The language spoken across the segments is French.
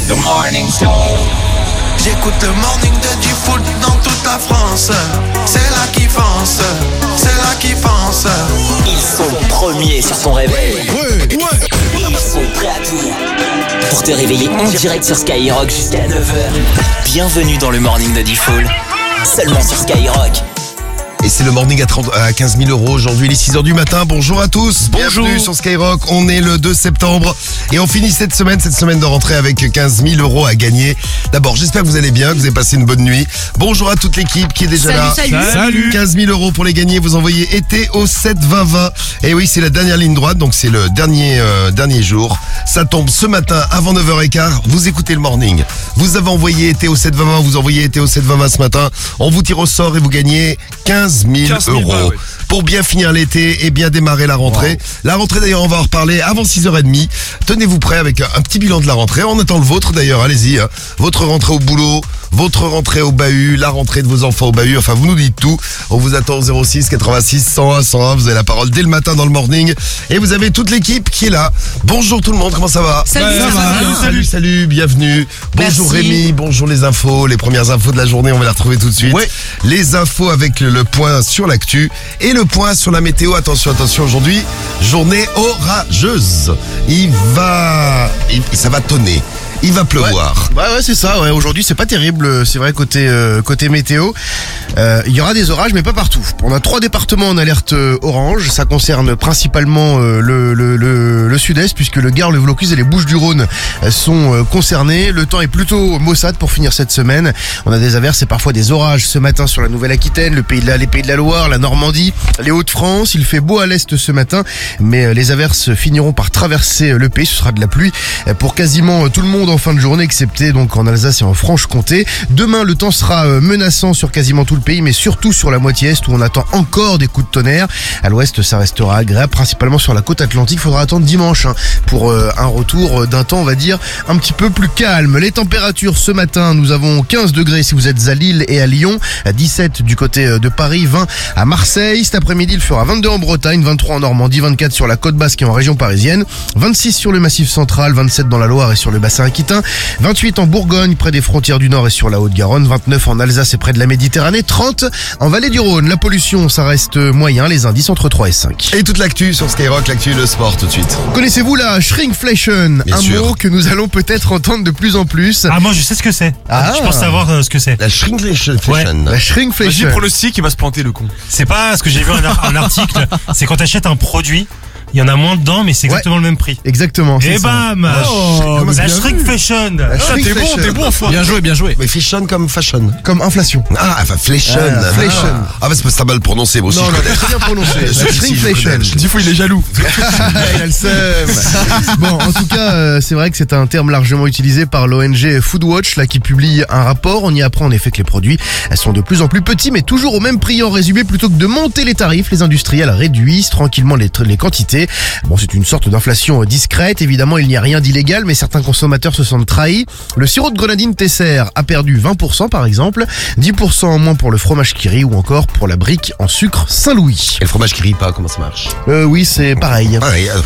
The Morning Show. J'écoute le morning de Diffoul dans toute la France. C'est là qu'ils foncent, c'est là qu'ils foncent. Ils sont premiers sur ton réveil. Ils sont prêts à tout pour te réveiller en direct sur Skyrock jusqu'à 9h. Bienvenue dans le morning de Diffoul, seulement sur Skyrock. Et c'est le morning à 15 000 euros. Aujourd'hui, il est 6h du matin. Bonjour à tous. Bonjour. Bienvenue sur Skyrock. On est le 2 septembre. Et on finit cette semaine de rentrée avec 15 000 euros à gagner. D'abord, j'espère que vous allez bien, que vous avez passé une bonne nuit. Bonjour à toute l'équipe qui est déjà là. Salut. 15 000 euros pour les gagner. Vous envoyez été au 7 20 20. Et oui, c'est la dernière ligne droite. Donc, c'est le dernier jour. Ça tombe ce matin avant 9h15. Vous écoutez le morning. Vous avez envoyé été au 7 20 20. Vous envoyez été au 7 20 20 ce matin. On vous tire au sort et vous gagnez 15 000 euros. Pour bien finir l'été et bien démarrer la rentrée. Wow. La rentrée d'ailleurs, on va en reparler avant 6h30. Tenez-vous prêts avec un petit bilan de la rentrée. On attend le vôtre d'ailleurs, allez-y. Hein. Votre rentrée au boulot, votre rentrée au bahut, la rentrée de vos enfants au bahut. Enfin, vous nous dites tout. On vous attend au 06 86 101 101. Vous avez la parole dès le matin dans le morning. Et vous avez toute l'équipe qui est là. Bonjour tout le monde, comment ça va? Salut, bienvenue. Bonjour Rémi, bonjour les infos. Les premières infos de la journée, on va les retrouver tout de suite. Ouais. Les infos avec le point sur l'actu et le point sur la météo. Attention, aujourd'hui, journée orageuse. Ça va tonner. Il va pleuvoir. Ouais, c'est ça. Ouais, aujourd'hui, c'est pas terrible. C'est vrai côté météo. Il y aura des orages, mais pas partout. On a 3 départements en alerte orange. Ça concerne principalement le sud-est, puisque le Gard, le Vaucluse et les Bouches-du-Rhône sont concernés. Le temps est plutôt maussade pour finir cette semaine. On a des averses et parfois des orages ce matin sur la Nouvelle-Aquitaine, les Pays de la Loire, la Normandie, les Hauts-de-France. Il fait beau à l'est ce matin, mais les averses finiront par traverser le pays. Ce sera de la pluie pour quasiment tout le monde en fin de journée, excepté donc en Alsace et en Franche-Comté. Demain, le temps sera menaçant sur quasiment tout le pays, mais surtout sur la moitié est où on attend encore des coups de tonnerre. À l'ouest, ça restera agréable, principalement sur la côte atlantique. Il faudra attendre dimanche pour un retour d'un temps, on va dire, un petit peu plus calme. Les températures ce matin, nous avons 15 degrés si vous êtes à Lille et à Lyon, 17 du côté de Paris, 20 à Marseille. Cet après-midi, il fera 22 en Bretagne, 23 en Normandie, 24 sur la côte basque et en région parisienne, 26 sur le Massif central, 27 dans la Loire et sur le bassin aquitain, 28 en Bourgogne, près des frontières du Nord et sur la Haute-Garonne, 29 en Alsace et près de la Méditerranée, 30 en Vallée du Rhône. La pollution, ça reste moyen, les indices entre 3 et 5. Et toute l'actu sur Skyrock, l'actu le sport tout de suite. Connaissez-vous la shrinkflation? Bien sûr. Mot que nous allons peut-être entendre de plus en plus. Ah, moi je sais ce que c'est. Je pense savoir ce que c'est. La shrinkflation. Ouais. La shrinkflation. Vas-y, pour le stick, il va se planter le con. C'est pas ce que j'ai vu un article. C'est quand t'achètes un produit, il y en a moins dedans, mais c'est exactement le même prix. Exactement. Et bam! La shrinkflation. T'es bon, foi. Bien joué. Mais fashion comme fashion. Comme inflation. Ah, enfin, flation. Ah, bah, c'est parce que t'as mal prononcé, moi aussi. Non, très bien prononcé. La shrinkflation. Diffoul, il est jaloux. Il a le seum. Bon, en tout cas, c'est vrai que c'est un terme largement utilisé par l'ONG Foodwatch, là, qui publie un rapport. On y apprend en effet que les produits sont de plus en plus petits, mais toujours au même prix. En résumé, plutôt que de monter les tarifs, les industriels réduisent tranquillement les quantités. Bon, c'est une sorte d'inflation discrète. Évidemment, il n'y a rien d'illégal, mais certains consommateurs se sentent trahis. Le sirop de grenadine Tesser a perdu 20% par exemple, 10% en moins pour le fromage qui rit ou encore pour la brique en sucre Saint-Louis. Et le fromage qui rit pas, comment ça marche? Oui, c'est pareil.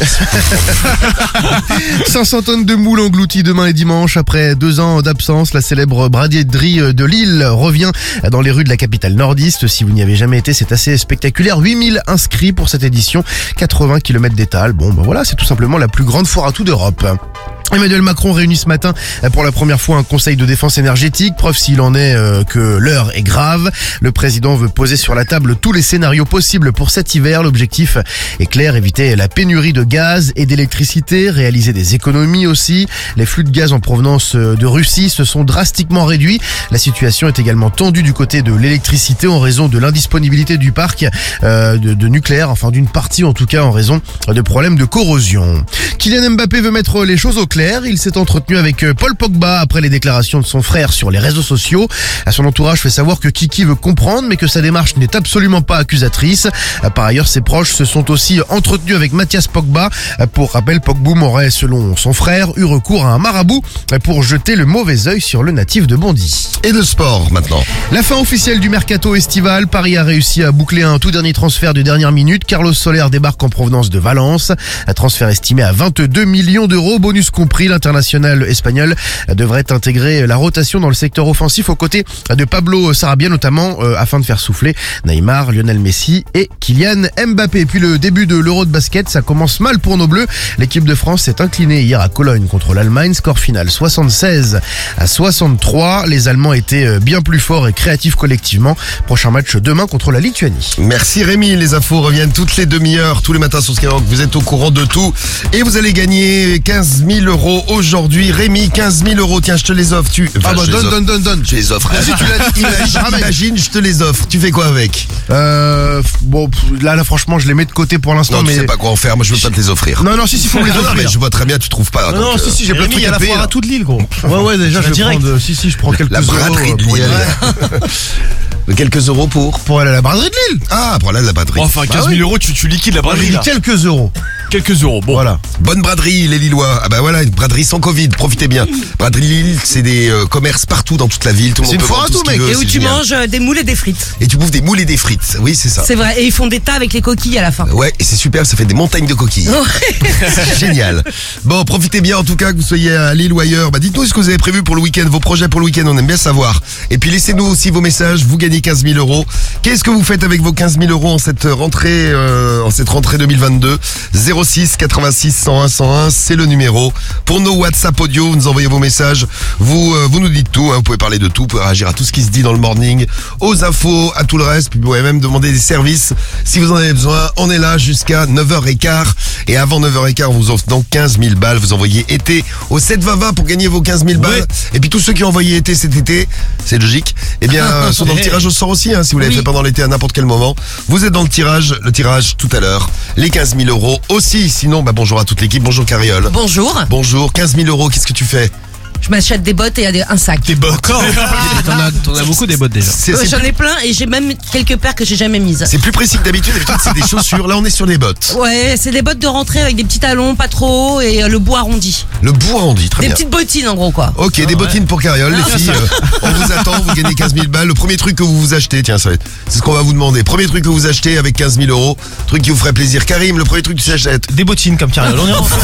500 tonnes de moules englouties demain et dimanche. Après 2 ans d'absence, la célèbre braderie de Lille revient dans les rues de la capitale nordiste. Si vous n'y avez jamais été, c'est assez spectaculaire. 8000 inscrits pour cette édition, 80 km d'étal. Bon, ben voilà, c'est tout simplement la plus grande foire à tout d'Europe. Emmanuel Macron réunit ce matin pour la première fois un conseil de défense énergétique, preuve s'il en est que l'heure est grave. Le président veut poser sur la table tous les scénarios possibles pour cet hiver. L'objectif est clair, éviter la pénurie de gaz et d'électricité, réaliser des économies aussi. Les flux de gaz en provenance de Russie se sont drastiquement réduits. La situation est également tendue du côté de l'électricité en raison de l'indisponibilité du parc de nucléaire, enfin d'une partie en tout cas en raison de problèmes de corrosion. Kylian Mbappé veut mettre les choses au clair. Il s'est entretenu avec Paul Pogba après les déclarations de son frère sur les réseaux sociaux. Son entourage fait savoir que Kiki veut comprendre, mais que sa démarche n'est absolument pas accusatrice. Par ailleurs, ses proches se sont aussi entretenus avec Mathias Pogba. Pour rappel, Pogboum aurait, selon son frère, eu recours à un marabout pour jeter le mauvais œil sur le natif de Bondy. Et de sport maintenant. La fin officielle du mercato estival. Paris a réussi à boucler un tout dernier transfert de dernière minute. Carlos Soler débarque en provenance de Valence. Un transfert estimé à 22 millions d'euros. Bonus compris. L'international espagnol devrait intégrer la rotation dans le secteur offensif aux côtés de Pablo Sarabia notamment afin de faire souffler Neymar, Lionel Messi et Kylian Mbappé. Et puis le début de l'Euro de basket, ça commence mal pour nos Bleus. L'équipe de France s'est inclinée hier à Cologne contre l'Allemagne. Score final 76-63. Les Allemands étaient bien plus forts et créatifs collectivement. Prochain match demain contre la Lituanie. Merci Rémi, les infos reviennent toutes les demi-heures, tous les matins sur Skyrock, vous êtes au courant de tout et vous allez gagner 15 000 € aujourd'hui. Rémi, 15 000 €, tiens je te les offre. Donne. Je les offre. Imagine, je te les offre, tu fais quoi avec? Bon, là franchement je les mets de côté pour l'instant. Non, mais tu sais pas quoi en faire, moi je veux pas te les offrir. Non, si, faut me les Non, offrir. mais je vois très bien, tu trouves pas. Non, donc, si, j'ai plein de Rémi, trucs il y a à la payer. foire à toute l'île, gros. Ouais, déjà je vais direct. prendre. Je prends quelques La euros braderie de pour y Lille. aller. Quelques euros pour Aller à la braderie de Lille. Ah, pour aller à la braderie. Enfin, 15 000 €, tu liquides la J'ai braderie dit là. quelques euros. Quelques euros. Bon. Voilà. Bonne braderie, les Lillois. Ah bah voilà, une braderie sans Covid, profitez bien. Braderie Lille, c'est des commerces partout dans toute la ville. Tout le C'est monde une peut foire vendre à tout tout, ce qu'il mec. veut, Et où c'est tu génial. manges des moules et des frites. Et tu bouffes des moules et des frites. Oui, c'est ça. C'est vrai. Et ils font des tas avec les coquilles à la fin. Ouais, et c'est super, ça fait des montagnes de coquilles. C'est génial. Bon, profitez bien en tout cas que vous soyez à Lille ou ailleurs. Bah dites-nous ce que vous avez prévu pour le week-end, vos projets pour le week-end, on aime bien savoir. Et puis laissez-nous aussi vos messages, vous gagnez 15 000 €. Qu'est-ce que vous faites avec vos 15 000 € en cette rentrée 2022? 06 86 101 101, c'est le numéro. Pour nos WhatsApp audio, vous nous envoyez vos messages, vous nous dites tout, hein, vous pouvez parler de tout, vous pouvez réagir à tout ce qui se dit dans le morning, aux infos, à tout le reste, puis vous pouvez même demander des services si vous en avez besoin. On est là jusqu'à 9h15 et avant 9h15, on vous offre donc 15 000 balles. Vous envoyez été au 720 pour gagner vos 15 000 balles. Ouais. Et puis tous ceux qui ont envoyé été cet été, c'est logique, eh bien sont dans le tirage au sort aussi, hein, si vous l'avez fait pendant l'été à n'importe quel moment. Vous êtes dans le tirage tout à l'heure. Les 15 000 € aussi, sinon bah bonjour à toute l'équipe, bonjour Cariole. Bonjour. Bonjour, 15 000 €, qu'est-ce que tu fais? Je m'achète des bottes et un sac. T'es encore. T'en as beaucoup des bottes déjà. J'en ai plein et j'ai même quelques paires que j'ai jamais mises. C'est plus précis que d'habitude, c'est des chaussures, là on est sur les bottes. Ouais, c'est des bottes de rentrée avec des petits talons, pas trop haut et le bout arrondi. Le bout arrondi, très Des bien. petites bottines en gros quoi. Ok, des bottines pour Cariole, les filles, on vous attend, vous gagnez 15 000 balles. Le premier truc que vous vous achetez, tiens, c'est ce qu'on va vous demander. Premier truc que vous achetez avec 15 000 €, truc qui vous ferait plaisir. Karim, le premier truc que tu achètes? Des bottines comme Cariole. On est en...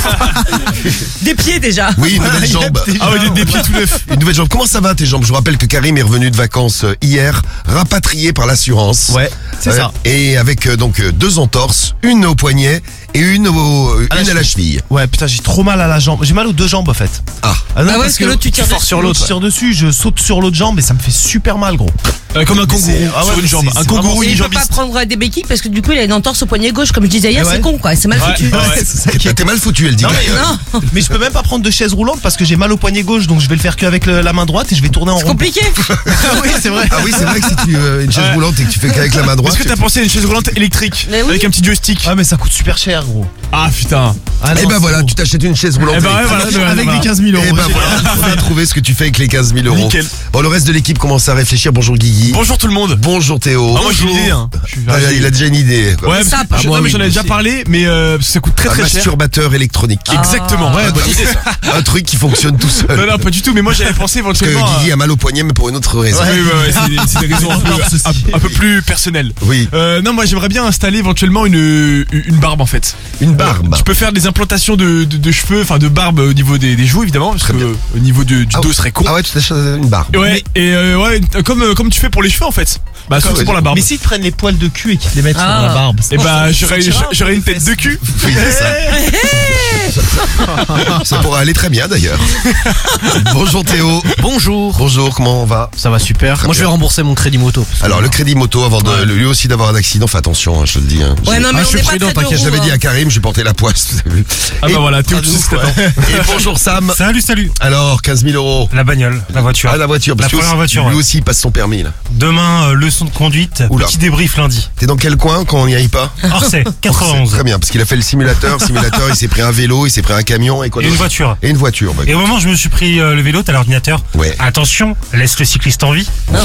Des pieds déjà. Oui, une nouvelle jambe. Ah ouais, des pieds tout neufs. Une nouvelle jambe. Comment ça va tes jambes? Je vous rappelle que Karim est revenu de vacances hier, rapatrié par l'assurance. Ouais, c'est ça. Et avec donc 2 entorses, une au poignet et une à la cheville. Ouais, putain, j'ai trop mal à la jambe. J'ai mal aux 2 jambes en fait. Ah, Non, ouais, parce que l'autre, tu tires je force dessus. sur l'autre. Je tire dessus, je saute sur l'autre jambe et ça me fait super mal, gros. Comme un kangourou Ah ouais, sur une mais jambe. c'est Un kangourou, Et une il peut jambe. pas prendre des béquilles parce que du coup il a une entorse au poignet gauche comme je disais hier, Eh ouais. c'est con quoi, c'est mal foutu. t'es mal foutu, elle dit. Non, mais, Non, mais je peux même pas prendre de chaise roulante parce que j'ai mal au poignet gauche, donc je vais le faire qu'avec la main droite et je vais tourner en c'est rond. compliqué. Oui, c'est vrai. Ah oui, c'est vrai que si tu une chaise roulante et que tu fais qu'avec la main droite. Est-ce que t'as pensé à une chaise roulante électrique Mais oui. avec un petit joystick? Ah, mais ça coûte super cher, gros. Ah putain. Ah, Et non, ben c'est voilà, bon. tu t'achètes une chaise roulante. Eh ben ouais, électrique. voilà, Avec voilà. des 15 000 €. Et ben voilà, on a trouvé ce que tu fais avec les 15 000 €. Nickel. Bon, le reste de l'équipe commence à réfléchir. Bonjour Guigui. Bonjour tout le monde. Bonjour Théo. Ah, moi j'ai une idée. Hein. Il a déjà une idée. quoi. Ouais, Ça, parce que- pas non, mais j'en ai oui, déjà aussi. parlé, mais parce que ça coûte très Un très cher. masturbateur électronique. Exactement. Ouais, bonne idée ça. Un truc qui fonctionne tout seul. Non, non, pas du tout. Mais moi j'avais pensé Parce que éventuellement. Guigui a mal au poignet, mais pour une autre raison. Ouais, c'est des raisons un peu plus personnelles. Oui. Non, moi j'aimerais bien installer éventuellement une barbe en fait. Une barbe. Tu peux faire des implantations de cheveux, enfin de barbe au niveau des joues évidemment, parce Très que bien. au niveau du Ah dos ouais. serait con. Ah ouais, tu t'achètes une barbe. Ouais, et ouais, comme tu fais pour les cheveux en fait. Bah, sauf ouais, pour la barbe. Mais s'ils te prennent les poils de cul et qu'ils te les mettent sur Ah. la barbe. Et bah, j'aurais une tête de cul. Oui, c'est ça. Ça pourrait aller très bien d'ailleurs. Bonjour Théo. Bonjour. Bonjour, comment on va? Ça va super. Très Moi je vais bien. rembourser mon crédit moto. Alors le crédit moto, avant de lui aussi d'avoir un accident, fais attention, hein, je te le dis. Hein. Ouais non mais Ah, je on suis n'est pas prudent, très t'inquiète, d'euros, J'avais dit hein. à Karim, j'ai porté la poisse, vous avez vu. Ah Et- bah voilà, Théo, tu sais ce que t'attends. Et bonjour Sam. Salut. Alors, 15 000 €. La bagnole, la voiture. Ah, la voiture, parce La que première voiture, lui ouais. aussi il passe son permis là. Demain, leçon de conduite, Oula. petit débrief lundi. T'es dans quel coin quand on n'y aille pas? Orsay, 91. Très bien, parce qu'il a fait le simulateur. Il s'est pris un vélo, il s'est pris un camion et quoi Et une d'autre voiture. Et une voiture. Bah, Et au moment où je me suis pris le vélo, t'as l'ordinateur. Ouais. Attention, laisse le cycliste en vie.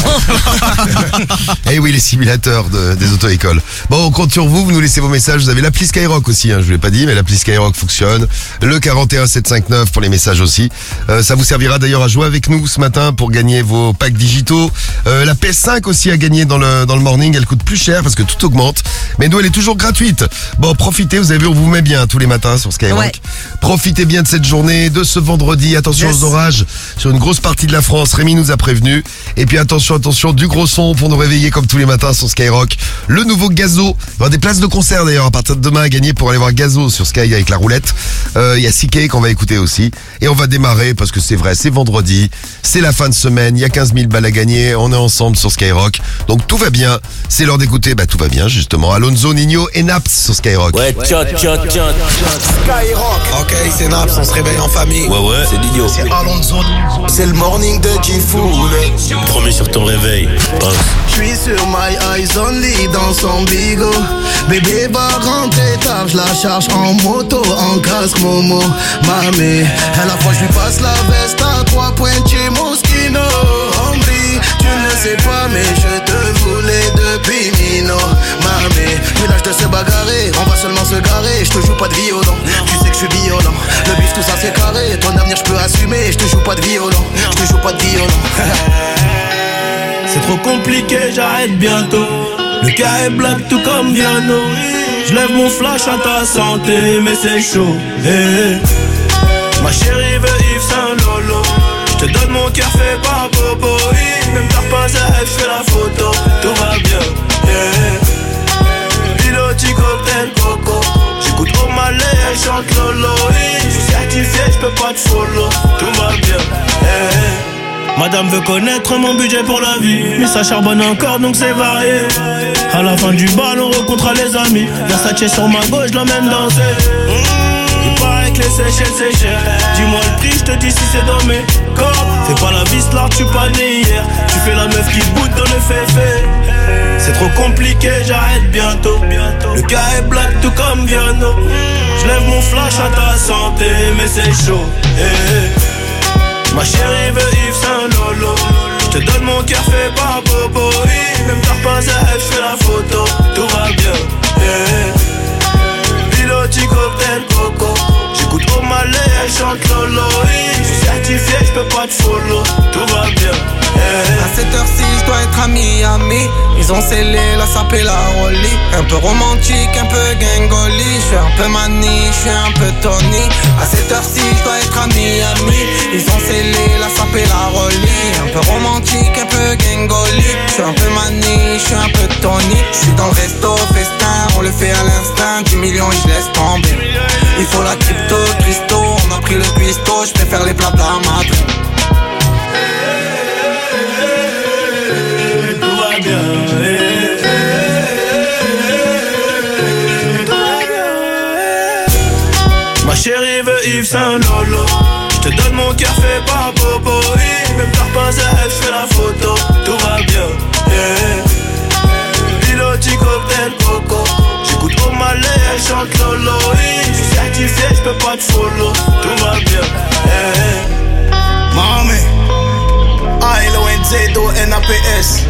Eh oui, les simulateurs des auto-écoles. Bon, on compte sur vous, vous nous laissez vos messages. Vous avez l'appli Skyrock aussi, hein, je vous l'ai pas dit, mais l'appli Skyrock fonctionne. Le 41 759 pour les messages aussi. Ça vous servira d'ailleurs à jouer avec nous ce matin pour gagner vos packs digitaux. La PES PS5 aussi à gagner dans le morning. Elle coûte plus cher parce que tout augmente. Mais nous, elle est toujours gratuite. Bon, profitez, vous avez vu, on vous met bien tous les matins sur Skyrock. Ouais. Profitez bien de cette journée, de ce vendredi. Attention aux orages sur une grosse partie de la France. Rémi nous a prévenu. Et puis attention, du gros son pour nous réveiller comme tous les matins sur Skyrock. Le nouveau Gazo. Il va y avoir des places de concert d'ailleurs à partir de demain à gagner pour aller voir Gazo sur Sky avec la roulette. Il y a CK qu'on va écouter aussi. Et on va démarrer parce que c'est vrai, c'est vendredi. C'est la fin de semaine. Il y a 15 000 balles à gagner. On est ensemble sur Skyrock. Donc tout va bien. C'est l'heure d'écouter. Tout va bien justement. Alonso, Nino et Naps sur Skyrock. Ouais, tiens. Skyrock. Ok, c'est Naps, on se réveille en famille. Ouais, c'est Nino. C'est Alonso. C'est le morning de G-Fool. Premier sur ton réveil. J'suis sur my eyes only dans son bigot. Bébé va rentrer tard, j'la charge en moto, en casque Momo. Mamé, à la fois j'lui passe la veste à 3 points chez Moschino. Hombre, tu ne sais pas mais je te voulais depuis Mino. Mamé, plus l'âge de se bagarrer, on va seulement se garer. J'te joue pas de violon, tu sais que j'suis violent. Le bif tout ça c'est carré, ton avenir j'peux assumer. J'te joue pas de violon, j'te joue pas de violon. C'est trop compliqué, j'arrête bientôt. Le cas est black tout comme Viano. J'lève mon flash à ta santé, mais c'est chaud. Ma chérie veut Yves Saint Lolo. J'te donne mon cœur fait par Bobo. Même t'as pas elle fait la photo. Tout va bien. Piloti cocktail coco. J'écoute O'Malley, elle chante Lolo. J'suis certifié, j'peux pas te follow. Tout va bien. Madame veut connaître mon budget pour la vie, mais ça charbonne encore donc c'est varié. À la fin du bal on rencontrera les amis. Versace sur ma gauche, je l'emmène danser. Il paraît que les Seychelles c'est cher. Dis-moi le prix, je te dis si c'est dans mes corps. Fais pas la vis là, tu pas né hier. Tu fais la meuf qui boude dans le féfé. C'est trop compliqué, j'arrête bientôt. Le cas est black tout comme Viano. J'lève mon flash à ta santé, mais c'est chaud. Ma chérie veut Yves Saint Lolo. J'te donne mon cœur fait par Bobo. Même t'as pas elle fait la photo. Tout va bien. Piloti cocktail coco. J'écoute O'Malley, elle chante Lolo. J'suis certifié, j'peux pas te follow. Tout va bien. À cette heure-ci, je dois être à Miami. Ils ont scellé la sape et la rollie. Un peu romantique, un peu gangoli. J'suis un peu mani, j'suis un peu Tony. À cette heure-ci, je dois être à Miami. Ils ont scellé la sape et la rollie. Un peu romantique, un peu gangoli. J'suis un peu mani, j'suis un peu Tony. J'suis dans le resto, festin, on le fait à l'instinct. 10 millions, je laisse tomber. Il faut la crypto, Christo. On a pris le cuistot, j'préfère les plats de la Madrid. Ma chérie veut Yves Saint Lolo. J'te donne mon cœur fait par Bobo. Même t'as pas elle fait la photo. Tout va bien. Piloti cocktail coco. J'écoute O'Malley, elle chante Lolo. J'suis certifié, j'peux pas te follow. Tout va bien. Mami, ALONZO-NAPS.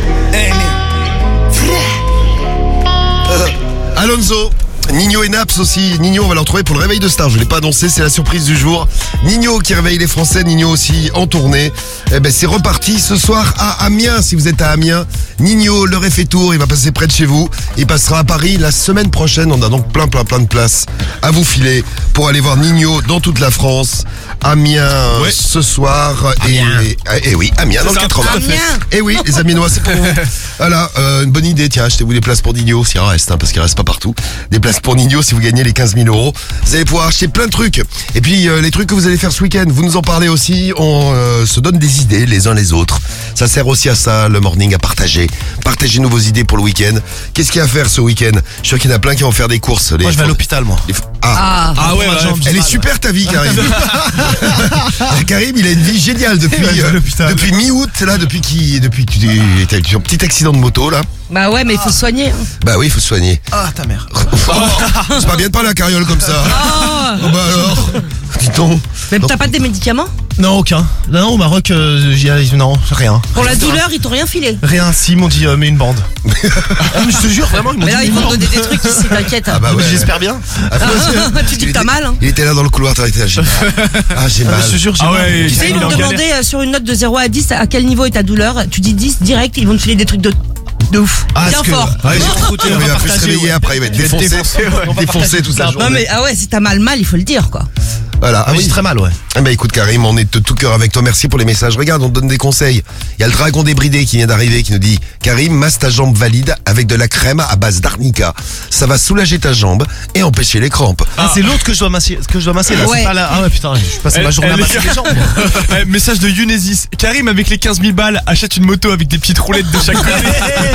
Alonso, Nino et Naps aussi. Nino, on va le retrouver pour le réveil de star. Je ne l'ai pas annoncé, c'est la surprise du jour. Nino qui réveille les Français, Nino aussi en tournée. Eh ben, c'est reparti ce soir à Amiens. Si vous êtes à Amiens, Nino, l'heure est fait tour. Il va passer près de chez vous. Il passera à Paris la semaine prochaine. On a donc plein de places à vous filer pour aller voir Nino dans toute la France. Amiens ce soir. Et oui, Amiens dans le 80. Et oui, les Amiénois, c'est pour vous. Voilà, une bonne idée. Tiens, achetez-vous des places pour Nino s'il en reste, parce qu'il reste pas partout. Des places pour Nino si vous gagnez les 15 000 €. Vous allez pouvoir acheter plein de trucs. Et puis les trucs que vous allez faire ce week-end, vous nous en parlez aussi. On se donne des idées les uns les autres. Ça sert aussi à ça, le morning, à partager. Partagez-nous vos idées pour le week-end. Qu'est-ce qu'il y a à faire ce week-end? Je suis sûr qu'il y en a plein qui vont faire des courses. Moi je vais à l'hôpital moi. Ah ouais, elle est super ta vie, Karim. Karim, il a une vie géniale depuis mi-août, là, depuis que tu as eu un petit accident de moto, là. Bah ouais, mais il faut se soigner. Hein. Bah oui, il faut se soigner. Ah ta mère. C'est pas bien de parler à la carriole comme ça. Oh. Bah alors. Dis donc. Mais Donc, t'as pas des médicaments? Non, aucun. Non, au Maroc, non, rien. Pour la douleur, ils t'ont rien filé. Rien, si, ils m'ont dit, mets une bande. Ah, mais je te jure, vraiment, ils m'ont Mais dit. là, ils vont te donner des trucs ici, t'inquiète. Ah bah ouais. J'espère bien. Tu dis que t'as mal, hein. Il était là dans le couloir, t'as été là, j'ai mal. Ah, j'ai mal. Je te jure, j'ai mal. Tu sais, ils vont te demander sur une note de 0 à 10 à quel niveau est ta douleur. Tu dis 10 direct, ils vont te filer des trucs de ouf. Ah, Bien parce que- fort. Ouais, j'ai écouté, il on va va plus se partager, réveiller ouais. après, il va être Il va être défoncé. défoncé, ouais. On va Défoncé partager toute la ça. journée. Non mais ah ouais, si t'as mal, il faut le dire quoi. Voilà. Ah oui, c'est très mal, ouais. Eh ben écoute Karim, on est de tout cœur avec toi, merci pour les messages. Regarde, on te donne des conseils. Il y a le dragon débridé qui vient d'arriver qui nous dit Karim, masse ta jambe valide avec de la crème à base d'arnica. Ça va soulager ta jambe et empêcher les crampes. Ah, c'est l'autre que je dois masser, là. Ouais. C'est pas là. Ah ouais, putain, je passe ma journée à masser les jambes. Message de Younesis. Karim, avec les 15 000 balles, achète une moto avec des petites roulettes de chaque côté.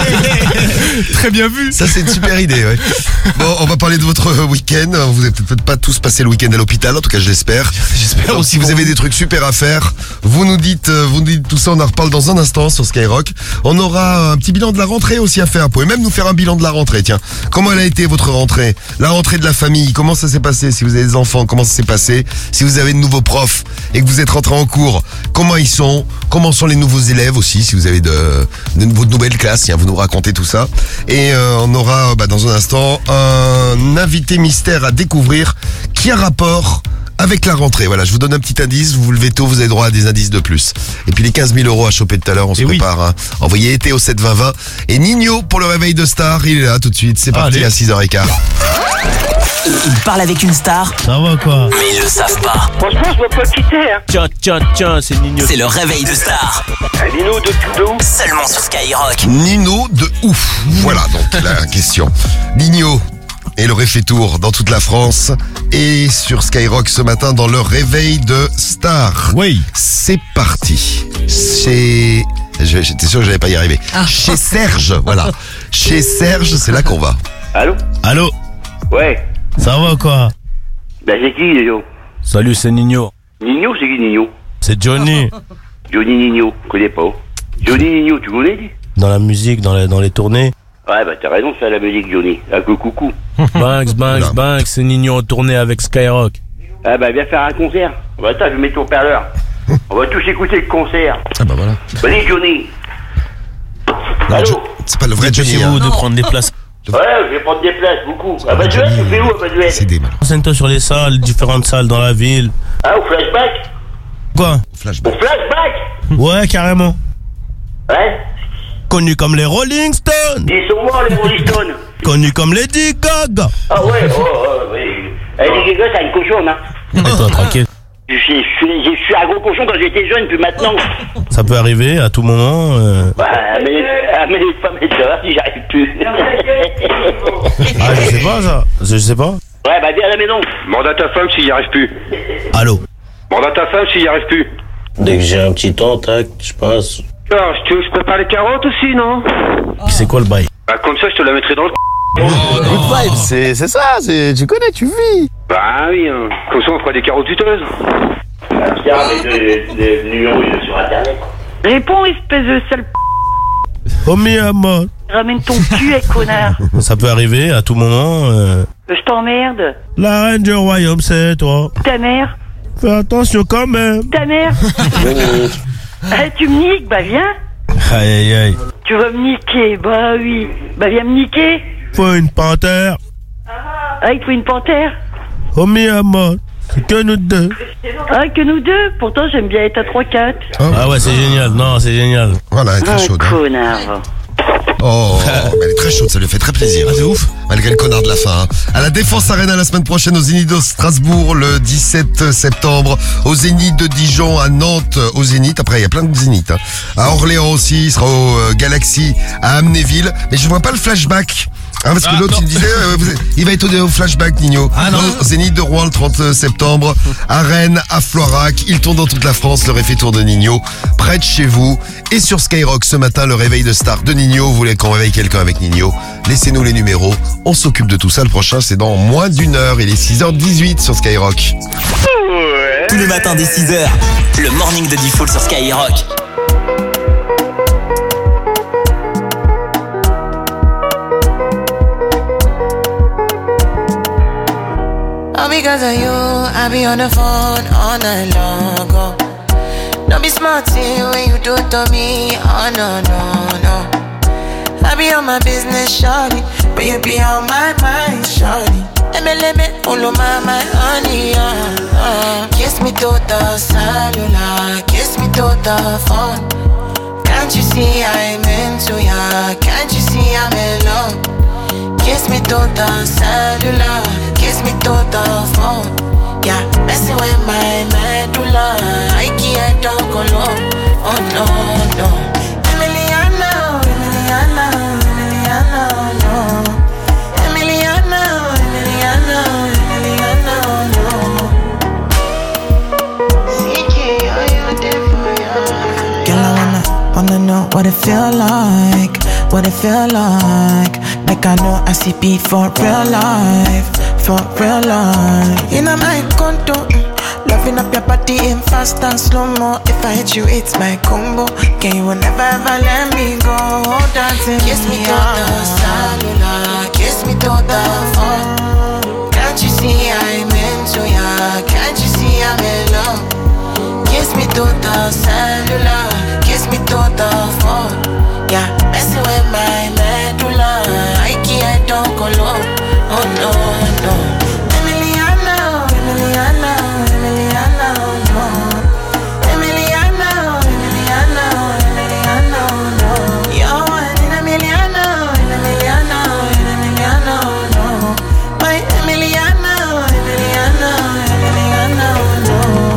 Très bien vu. Ça c'est une super idée, ouais. Bon, on va parler de votre week-end. Vous n'avez peut-être pas tous passé le week-end à l'hôpital, en tout cas je l'espère. J'espère Donc, aussi. si vous avez des trucs super à faire, vous nous dites tout ça, on en reparle dans un instant sur Skyrock. On aura un petit bilan de la rentrée aussi à faire. Vous pouvez même nous faire un bilan de la rentrée, tiens. Comment elle a été votre rentrée? La rentrée de la famille, comment ça s'est passé? Si vous avez des enfants, comment ça s'est passé? Si vous avez de nouveaux profs et que vous êtes rentrés en cours, comment ils sont? Comment sont les nouveaux élèves aussi? Si vous avez de nouvelles classes, tiens, vous nous racontez tout ça. Et on aura dans un instant un invité mystère à découvrir qui a rapport avec la rentrée. Voilà, je vous donne un petit indice, vous vous levez tôt, vous avez droit à des indices de plus. Et puis les 15 000 euros à choper tout à l'heure, on se prépare. Hein. Envoyez été au 7-20-20. Et Nino pour le réveil de star, il est là tout de suite, c'est parti Allez. à 6h15. Ils parlent avec une star, Ça va quoi? mais ils le savent pas. Franchement, je vois pas qui c'est, hein. Tiens, c'est Nino. C'est le réveil de star, Un Nino de où? seulement sur Skyrock. Nino de ouf. Voilà donc la question. Nino et le réfait tour dans toute la France et sur Skyrock ce matin dans le réveil de star. Oui. C'est parti. J'étais sûr que j'allais pas y arriver. Chez Serge, voilà. Chez Serge, c'est là qu'on va. Allô? Allô? Ouais. Ça va quoi? Ben, c'est qui, Nino? Salut, c'est Nino. Nino, c'est qui, Nino? C'est Johnny. Johnny Nino, je connais pas. Johnny Nino, tu connais, lui? Dans la musique, dans les tournées. Ouais, bah, t'as raison de faire la musique, Johnny. Avec le coucou. Banks, c'est Nino en tournée avec Skyrock. Ah, bah, viens faire un concert. Bah, attends, je vais mettre ton haut-parleur. On va tous écouter le concert. Ah bah voilà. Vas-y, Johnny. Non, Allô? c'est pas le vrai Johnny. Chez Hein. vous de prendre des places. Ouais, je vais prendre des places, beaucoup. À Baduel, tu fais où, à Baduel? C'est des malins. Renseigne-toi sur les salles, différentes salles dans la ville. Ah, au flashback? Quoi? Au Flashback. flashback? Ouais, carrément. Ouais? Connu comme les Rolling Stones. Ils sont morts, les Rolling Stones. Connu comme Lady Gaga. Ah ouais, oui. Les gars, c'est une cochonne, hein. Tais-toi, tranquille. Je suis un gros cochon quand j'étais jeune, puis maintenant. Ça peut arriver à tout moment. Bah, mais les femmes et ça, si j'arrive plus. Ah, je sais pas ça. Je sais pas. Ouais, bah viens à la maison. Demande à ta femme s'il y arrive plus. Allô? Demande à ta femme s'il y arrive plus. Dès que j'ai un petit temps, tac, je passe. Alors, si tu veux que je prépare les carottes aussi, non? C'est quoi le bail? Bah, comme ça, je te la mettrai dans le Good vibe, c'est ça, tu connais, tu vis. Bah oui, hein. Comme ça, on fera des carottes juteuses. Tiens, mais le numéro, il est sur Internet. Réponds, espèce de sale Oh mi amor. ramène ton cul, connard. Ça peut arriver à tout moment. Je t'emmerde. La reine du royaume, c'est toi. Ta mère. Fais attention quand même. Ta mère. Tu me niques, bah viens. Aïe aïe aïe. Tu vas me niquer, bah oui. Bah viens me niquer. Faut une panthère. Ah, il te faut une panthère. Oh mi amor. C'est que nous deux. Ah, que nous deux. Pourtant, j'aime bien être à 3-4. Ah ouais, c'est génial. Non, c'est génial. Voilà, elle est très chaude. Hein. Connard. Oh, mais elle est très chaude, ça lui fait très plaisir. Ah, c'est ouf. Malgré le connard de la fin. Hein. À la Défense Arena la semaine prochaine au Zénith de Strasbourg le 17 septembre. Au Zénith de Dijon, à Nantes, au Zénith. Après, il y a plein de Zénith. Hein. À Orléans aussi, il sera au Galaxy, à Amnéville. Mais je vois pas le flashback. Hein, parce que l'autre, il me disait, il va être au flashback, Nino. Ah non. Au Zénith de Rouen le 30 septembre. À Rennes, à Floirac. Il tourne dans toute la France, le réfait tour de Nino. Près de chez vous. Et sur Skyrock, ce matin, le réveil de star de Nino. Vous voulez qu'on réveille quelqu'un avec Nino? Laissez-nous les numéros. On s'occupe de tout ça. Le prochain, c'est dans moins d'une heure. Il est 6h18 sur Skyrock. Tous les matins dès 6h, le morning de Diffoul sur Skyrock. All because of you, I be on the phone all night long, oh. Don't be smarty when you do to me, oh no, no, no. I be on my business, shawty, but you be on my mind, shawty. Let me follow my honey, Kiss me to the cellular, kiss me to the phone. Can't you see I'm into ya? Can't you see I'm in love? Kiss me to the cellular, kiss me to the phone. Yeah, messing with my medulla, I can't talk alone. Oh no, no. Emiliano, Emiliano, Emiliano, no. Emiliano, Emiliano, Emiliano, no. CK, are you there for ya? Girl, I wanna know what it feel like, what it feel like. Like I know I see beat for real life, for real life. In my condo, loving up your body in fast and slow-mo. If I hit you, it's my combo. Can you never ever let me go? Dancing kiss me to the cellular, kiss me to the phone. Can't you see I'm into ya? Can't you see I'm in love? Kiss me to the cellular, kiss me to the phone. Yeah, messing with my medulla, I can't talk alone. Oh no, no. Emiliano, Emiliano, Emiliano, no. Emiliano, Emiliano, Emiliano, no. Yo, in Emiliano, in Emiliano, in Emiliano, no. My Emiliano, Emiliano, Emiliano, no.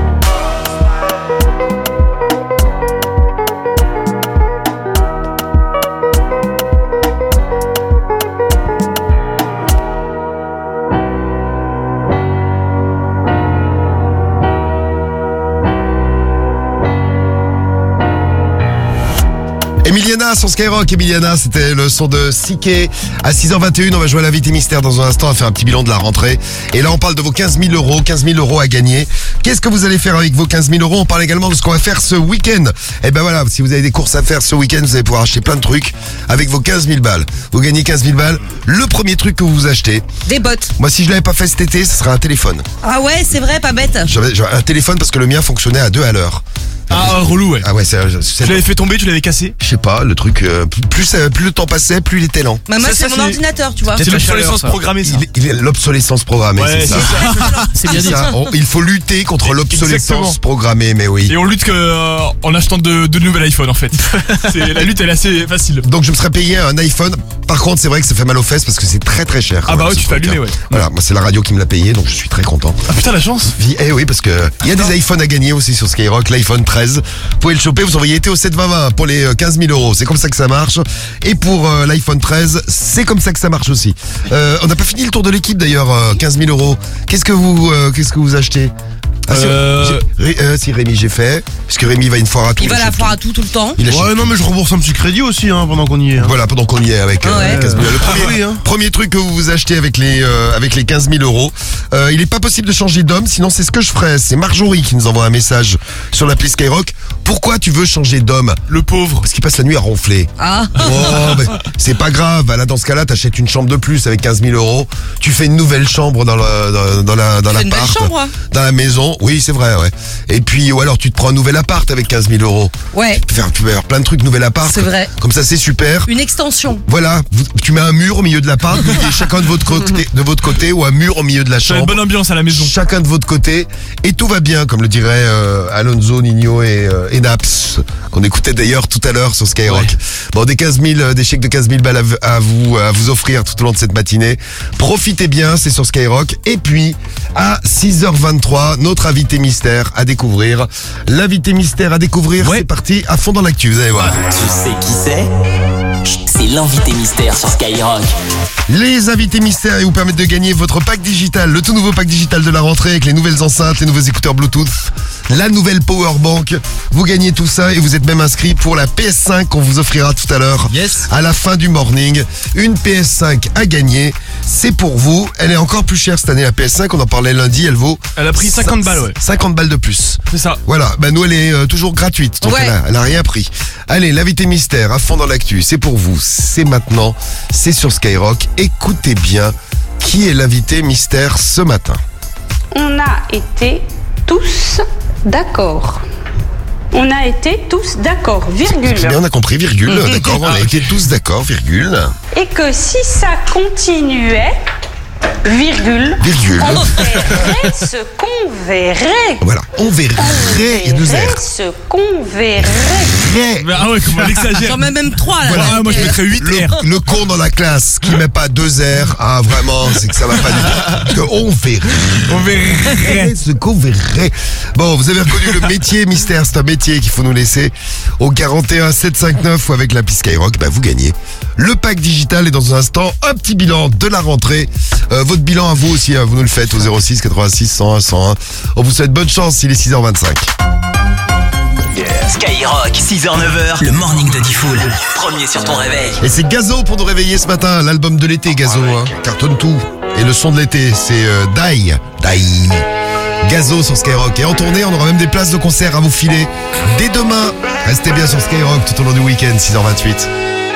Emiliana sur Skyrock. Emiliana, c'était le son de CK. À 6h21, on va jouer à l'invité mystère dans un instant. On va faire un petit bilan de la rentrée. Et là, on parle de vos 15 000 euros. 15 000 euros à gagner. Qu'est-ce que vous allez faire avec vos 15 000 euros? On parle également de ce qu'on va faire ce week-end. Et ben voilà, si vous avez des courses à faire ce week-end, vous allez pouvoir acheter plein de trucs avec vos 15 000 balles. Vous gagnez 15 000 balles. Le premier truc que vous achetez. Des bottes. Moi, si je l'avais pas fait cet été, ce serait un téléphone. Ah ouais, c'est vrai, pas bête. J'avais un téléphone parce que le mien fonctionnait à 2 à l'heure. Ah, relou, ouais. Ah ouais, c'est tu l'avais fait tomber, tu l'avais cassé? Je sais pas, le truc, plus le temps passait, plus il était lent. Bah moi, c'est mon ordinateur, tu vois. C'est l'obsolescence programmée, ça. Il est l'obsolescence programmée, ouais, c'est ça. C'est bien dit. Il faut lutter contre l'obsolescence programmée, mais oui. Et on lutte en achetant de nouveaux iPhones, en fait. La lutte, elle est assez facile. Donc je me serais payé un iPhone. Par contre, c'est vrai que ça fait mal aux fesses parce que c'est très très cher. Ah bah ouais, tu t'es allumé, ouais. Voilà, moi c'est la radio qui me l'a payé, donc je suis très content. Ah putain, la chance. Eh oui, parce que il y a des iPhones à gagner aussi sur Skyrock, l'iPhone 13. Vous pouvez le choper, vous envoyez été au 72020 pour les 15 000 euros. C'est comme ça que ça marche. Et pour l'iPhone 13, c'est comme ça que ça marche aussi. On n'a pas fini le tour de l'équipe d'ailleurs, 15 000 euros. Qu'est-ce que vous achetez? Si Rémi, j'ai fait. Parce que Rémi va une foire à tout. Il va à la foire à tout le temps. Ouais, non, mais je rembourse un petit crédit aussi, pendant qu'on y est. Voilà, pendant qu'on y est avec 15 000 euros. Le premier truc que vous vous achetez avec les 15 000 euros. Il est pas possible de changer d'homme, sinon c'est ce que je ferais. C'est Marjorie qui nous envoie un message sur l'appli Skyrock. Pourquoi tu veux changer d'homme? Le pauvre. Parce qu'il passe la nuit à ronfler. Ah. Oh, c'est pas grave. Là, dans ce cas-là, t'achètes une chambre de plus avec 15 000 euros. Tu fais une nouvelle chambre dans l'appart. Une belle chambre. Dans la maison. Oui, c'est vrai, ouais. Et puis, ou alors tu te prends un nouvel appart avec 15 000 euros. Ouais. Tu peux faire plein de trucs, nouvel appart. C'est vrai. Comme ça, c'est super. Une extension. Voilà. Tu mets un mur au milieu de l'appart. Vous mettez chacun de votre côté ou un mur au milieu de la chambre. Une bonne ambiance à la maison. Chacun de votre côté. Et tout va bien, comme le dirait Alonso, Nino et Naps, qu'on écoutait d'ailleurs tout à l'heure sur Skyrock. Ouais. Bon, des chèques de 15 000 balles à vous offrir tout au long de cette matinée. Profitez bien, c'est sur Skyrock. Et puis, à 6h23, notre invité mystère à découvrir. L'invité mystère à découvrir, c'est parti, à fond dans l'actu, vous allez voir. Tu sais qui c'est? C'est l'invité mystère sur Skyrock. Les invités mystères vous permettent de gagner votre pack digital, le tout nouveau pack digital de la rentrée avec les nouvelles enceintes, les nouveaux écouteurs Bluetooth, la nouvelle Powerbank. Vous gagnez tout ça et vous êtes même inscrit pour la PS5 qu'on vous offrira tout à l'heure. Yes. À la fin du morning. Une PS5 à gagner. C'est pour vous. Elle est encore plus chère cette année, la PS5. On en parlait lundi. Elle a pris 50 balles, ouais. 50 balles de plus. C'est ça. Voilà. Nous, elle est toujours gratuite. Donc elle a rien pris. Allez, l'invité mystère à fond dans l'actu. C'est pour vous. C'est maintenant. C'est sur Skyrock. Écoutez bien qui est l'invité mystère ce matin. on a été tous d'accord. On a été tous d'accord, virgule. Très bien, on a compris, virgule. D'accord, on a été tous d'accord, virgule. Et que si ça continuait, virgule, on verrait ce qu'on verrait. Voilà, on verrait, il y a 2 R. Ce qu'on verrait. Ah ouais, comment on exagère. J'en mets même 3 là. Voilà, moi je mettrais 8 R. Le con dans la classe qui met pas 2 R, ah vraiment, c'est que ça va pas du tout. Que on verrait ce qu'on verrait. Bon, vous avez reconnu le métier mystère, c'est un métier qu'il faut nous laisser au 41 759 ou avec l'appli Skyrock, vous gagnez le pack digital. Et dans un instant, un petit bilan de la rentrée. Votre bilan à vous aussi, vous nous le faites au 06 86 101 101. On vous souhaite bonne chance, il est 6h25. Skyrock, 6h-9h, le morning de Diffoul. Premier sur ton réveil. Et c'est Gazo pour nous réveiller ce matin, l'album de l'été Gazo, cartonne tout. Et le son de l'été, c'est Die. Gazo sur Skyrock. Et en tournée, on aura même des places de concert à vous filer dès demain. Restez bien sur Skyrock tout au long du week-end, 6h28.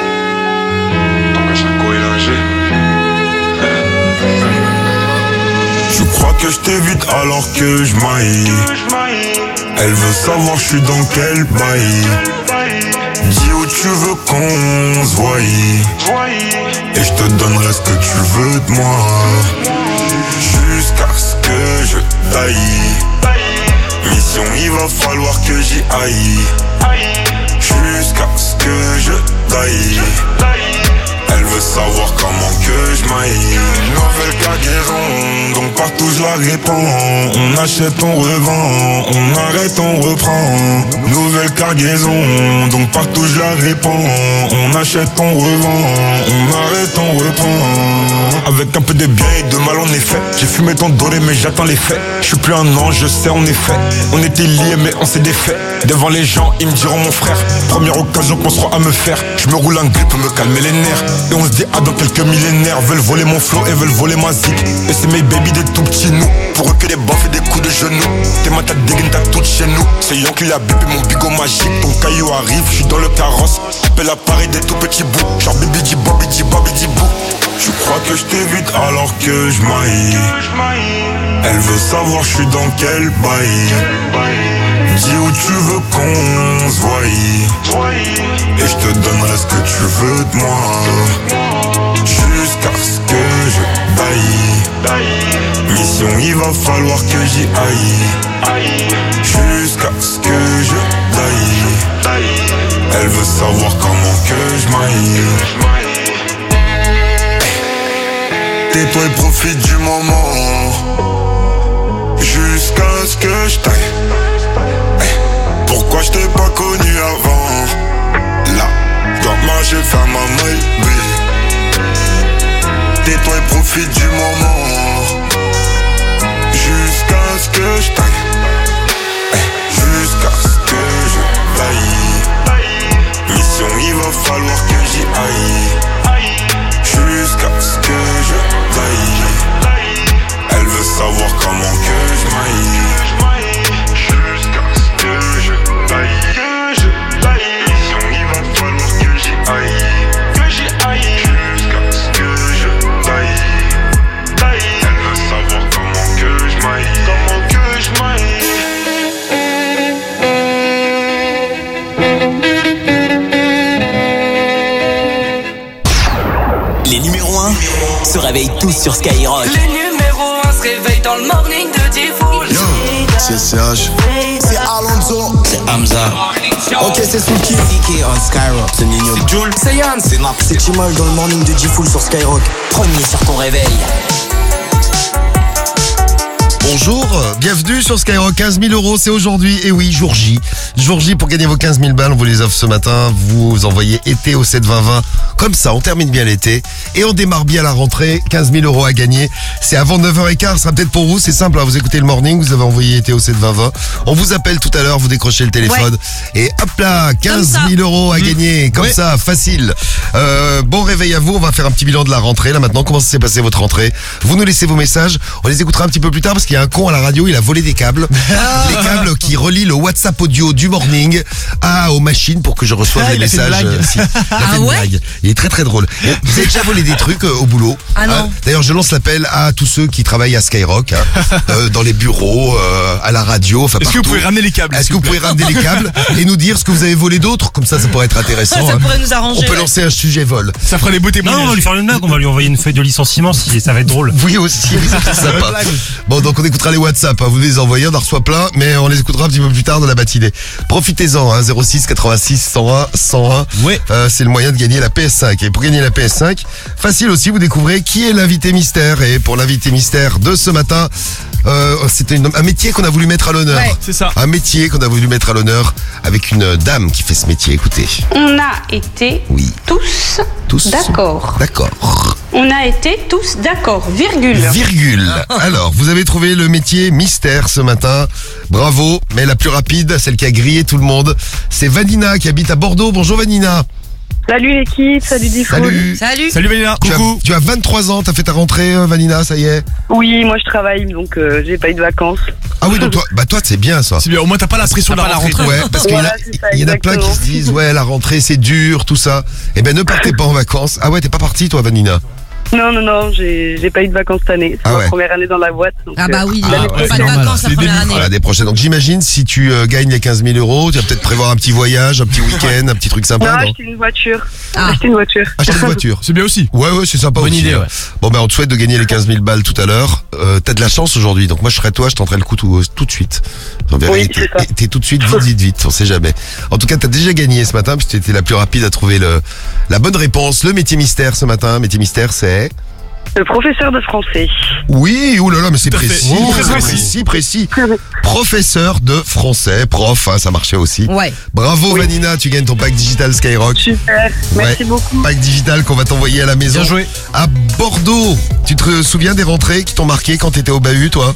Je crois que je t'évite alors que je maille. Elle veut savoir je suis dans quel bail. Dis où tu veux qu'on se voie. Et je te donnerai ce que tu veux de moi. Jusqu'à ce que je taille. Mission, il va falloir que j'y aille. Jusqu'à ce que je taille. Elle veut savoir comment que je maille. Nouvelle cargaison, donc partout je la répands. On achète, on revend, on arrête, on reprend. Nouvelle cargaison, donc partout je la répands. On achète, on revend, on arrête, on reprend. Avec un peu de bien et de mal en effet. J'ai fumé ton doré mais j'attends les faits. Je suis plus un ange, je sais en effet. On était liés mais on s'est défait. Devant les gens, ils me diront mon frère. Première occasion qu'on sera à me faire. Je me roule un grip pour me calmer les nerfs. Et on se dit dans quelques millénaires. Veulent voler mon flow et veulent voler ma zik. Et c'est mes baby des tout petits nous. Pour eux que des baffes et des coups de genoux. T'es ma tête dégaine, t'as tout chez nous. C'est Yon qui l'a bipé mon bigot magique. Ton caillou arrive, je suis dans le carrosse. Appelle l'appareil des tout petits bouts. Genre bibidi bobidi bobidi bou. Je crois que je t'évite alors que je maille. Elle veut savoir je suis dans quel bail. Dis où tu veux qu'on se voie. Et je te donnerai ce que tu veux de moi. Jusqu'à ce que je taille. Mission, il va falloir que j'y aille. Jusqu'à ce que je taille. Elle veut savoir comment que je maille. Tais-toi et profite du moment. Jusqu'à ce que je taille. Pourquoi je t'ai pas connu avant? Là, je dois marcher, faire ma maille. Tais-toi et profite du moment. Jusqu'à ce que je taille. Jusqu'à ce que je taille. Mission, il va falloir que j'y aille. Jusqu'à ce que je taille. Elle veut savoir comment que je maille. Les numéros 1 se réveillent tous sur Skyrock. Les numéros 1 se réveillent dans le morning de Diffoul. C'est CH, c'est Alonso, c'est Hamza. Ok, c'est Sulky. CK on Skyrock, c'est Nino. C'est Jules, c'est Yann, c'est Nap. C'est Chimal dans le morning de Diffoul sur Skyrock. Premier sur ton réveil. Bonjour, bienvenue sur Skyrock. 15 000 €, c'est aujourd'hui. Et oui, jour J. Jour J pour gagner vos 15 000 balles. On vous les offre ce matin. Vous envoyez été au 72020. Comme ça, on termine bien l'été. Et on démarre bien la rentrée. 15 000 € à gagner. C'est avant 9h15. Ce sera peut-être pour vous. C'est simple. Vous écoutez le morning. Vous avez envoyé été au 72020. On vous appelle tout à l'heure. Vous décrochez le téléphone. Ouais. Et hop là, 15 000 € à gagner. Comme ça, facile. Bon réveil à vous. On va faire un petit bilan de la rentrée. Là maintenant, comment ça s'est passé votre rentrée? Vous nous laissez vos messages. On les écoutera un petit peu plus tard parce qu'il y a a un con à la radio, il a volé des câbles. Les câbles qui relient le WhatsApp audio du morning aux machines pour que je reçoive les messages. Il a fait une blague. Il est très très drôle. Vous avez déjà volé des trucs au boulot? Ah non. D'ailleurs, je lance l'appel à tous ceux qui travaillent à Skyrock, dans les bureaux, à la radio, enfin Est-ce que vous pouvez ramener les câbles? Est-ce que vous pouvez ramener les câbles et nous dire ce que vous avez volé d'autre? Comme ça pourrait être intéressant. Ça pourrait nous arranger. On peut lancer un sujet vol. Ça fera des beaux témoignages. Non, on va lui faire une blague, on va lui envoyer une feuille de licenciement si ça va être drôle. Oui aussi, c'est sympa. Bon, donc on écoutera les WhatsApp, vous les envoyez, on en reçoit plein, mais on les écoutera un petit peu plus tard dans la matinée. Profitez-en, 06 86 101 101. Ouais. C'est le moyen de gagner la PS5. Et pour gagner la PS5, facile aussi, vous découvrez qui est l'invité mystère. Et pour l'invité mystère de ce matin, c'était un métier qu'on a voulu mettre à l'honneur. Ouais. C'est ça. Un métier qu'on a voulu mettre à l'honneur avec une dame qui fait ce métier. Écoutez. On a été tous d'accord. D'accord. On a été tous d'accord, virgule. Virgule. Alors, vous avez trouvé le métier mystère ce matin. Bravo. Mais la plus rapide, celle qui a grillé tout le monde, c'est Vanina qui habite à Bordeaux. Bonjour Vanina. Salut l'équipe, salut Diffoul. Salut Vanina. Coucou. Tu as 23 ans, t'as fait ta rentrée Vanina, ça y est? Oui, moi je travaille donc j'ai pas eu de vacances. Ah oui, donc toi c'est bien ça. C'est bien, au moins t'as pas la pression de la rentrée. Ouais, parce qu'il y en a plein qui se disent ouais la rentrée c'est dur, tout ça. Eh ben ne partez pas en vacances. Ah ouais, t'es pas partie toi Vanina? Non, j'ai pas eu de vacances cette année. C'est ma première année dans la boîte. Donc, bah oui, l'année pas de prochaine. vacances la première année. L'année prochaine. Donc j'imagine si tu gagnes les 15 000 euros, tu vas peut-être prévoir un petit voyage, un petit week-end, un petit truc sympa. Non, Non, acheter une voiture. Acheter une voiture. Acheter une voiture. C'est bien aussi. Ouais, c'est sympa Bonne aussi. idée, ouais. Bon, ben, on te souhaite de gagner les 15 000 balles tout à l'heure. T'as de la chance aujourd'hui. Donc, moi, je serais toi, je tenterai le coup tout de suite. En vérité, t'es tout de suite, vite. On sait jamais. En tout cas, t'as déjà gagné ce matin, puisque t'étais la plus rapide à trouver la bonne réponse. Le métier mystère ce matin. Métier mystère, c'est? Le professeur de français. Oui, oulala, mais c'est Tout à fait. précis. Très précis. Professeur de français, prof, ça marchait aussi. Ouais. Bravo Vanina, tu gagnes ton pack digital Skyrock. Super, merci beaucoup. Pack digital qu'on va t'envoyer à la maison. Bien joué. À Bordeaux, tu te souviens des rentrées qui t'ont marqué quand t'étais au bahut, toi?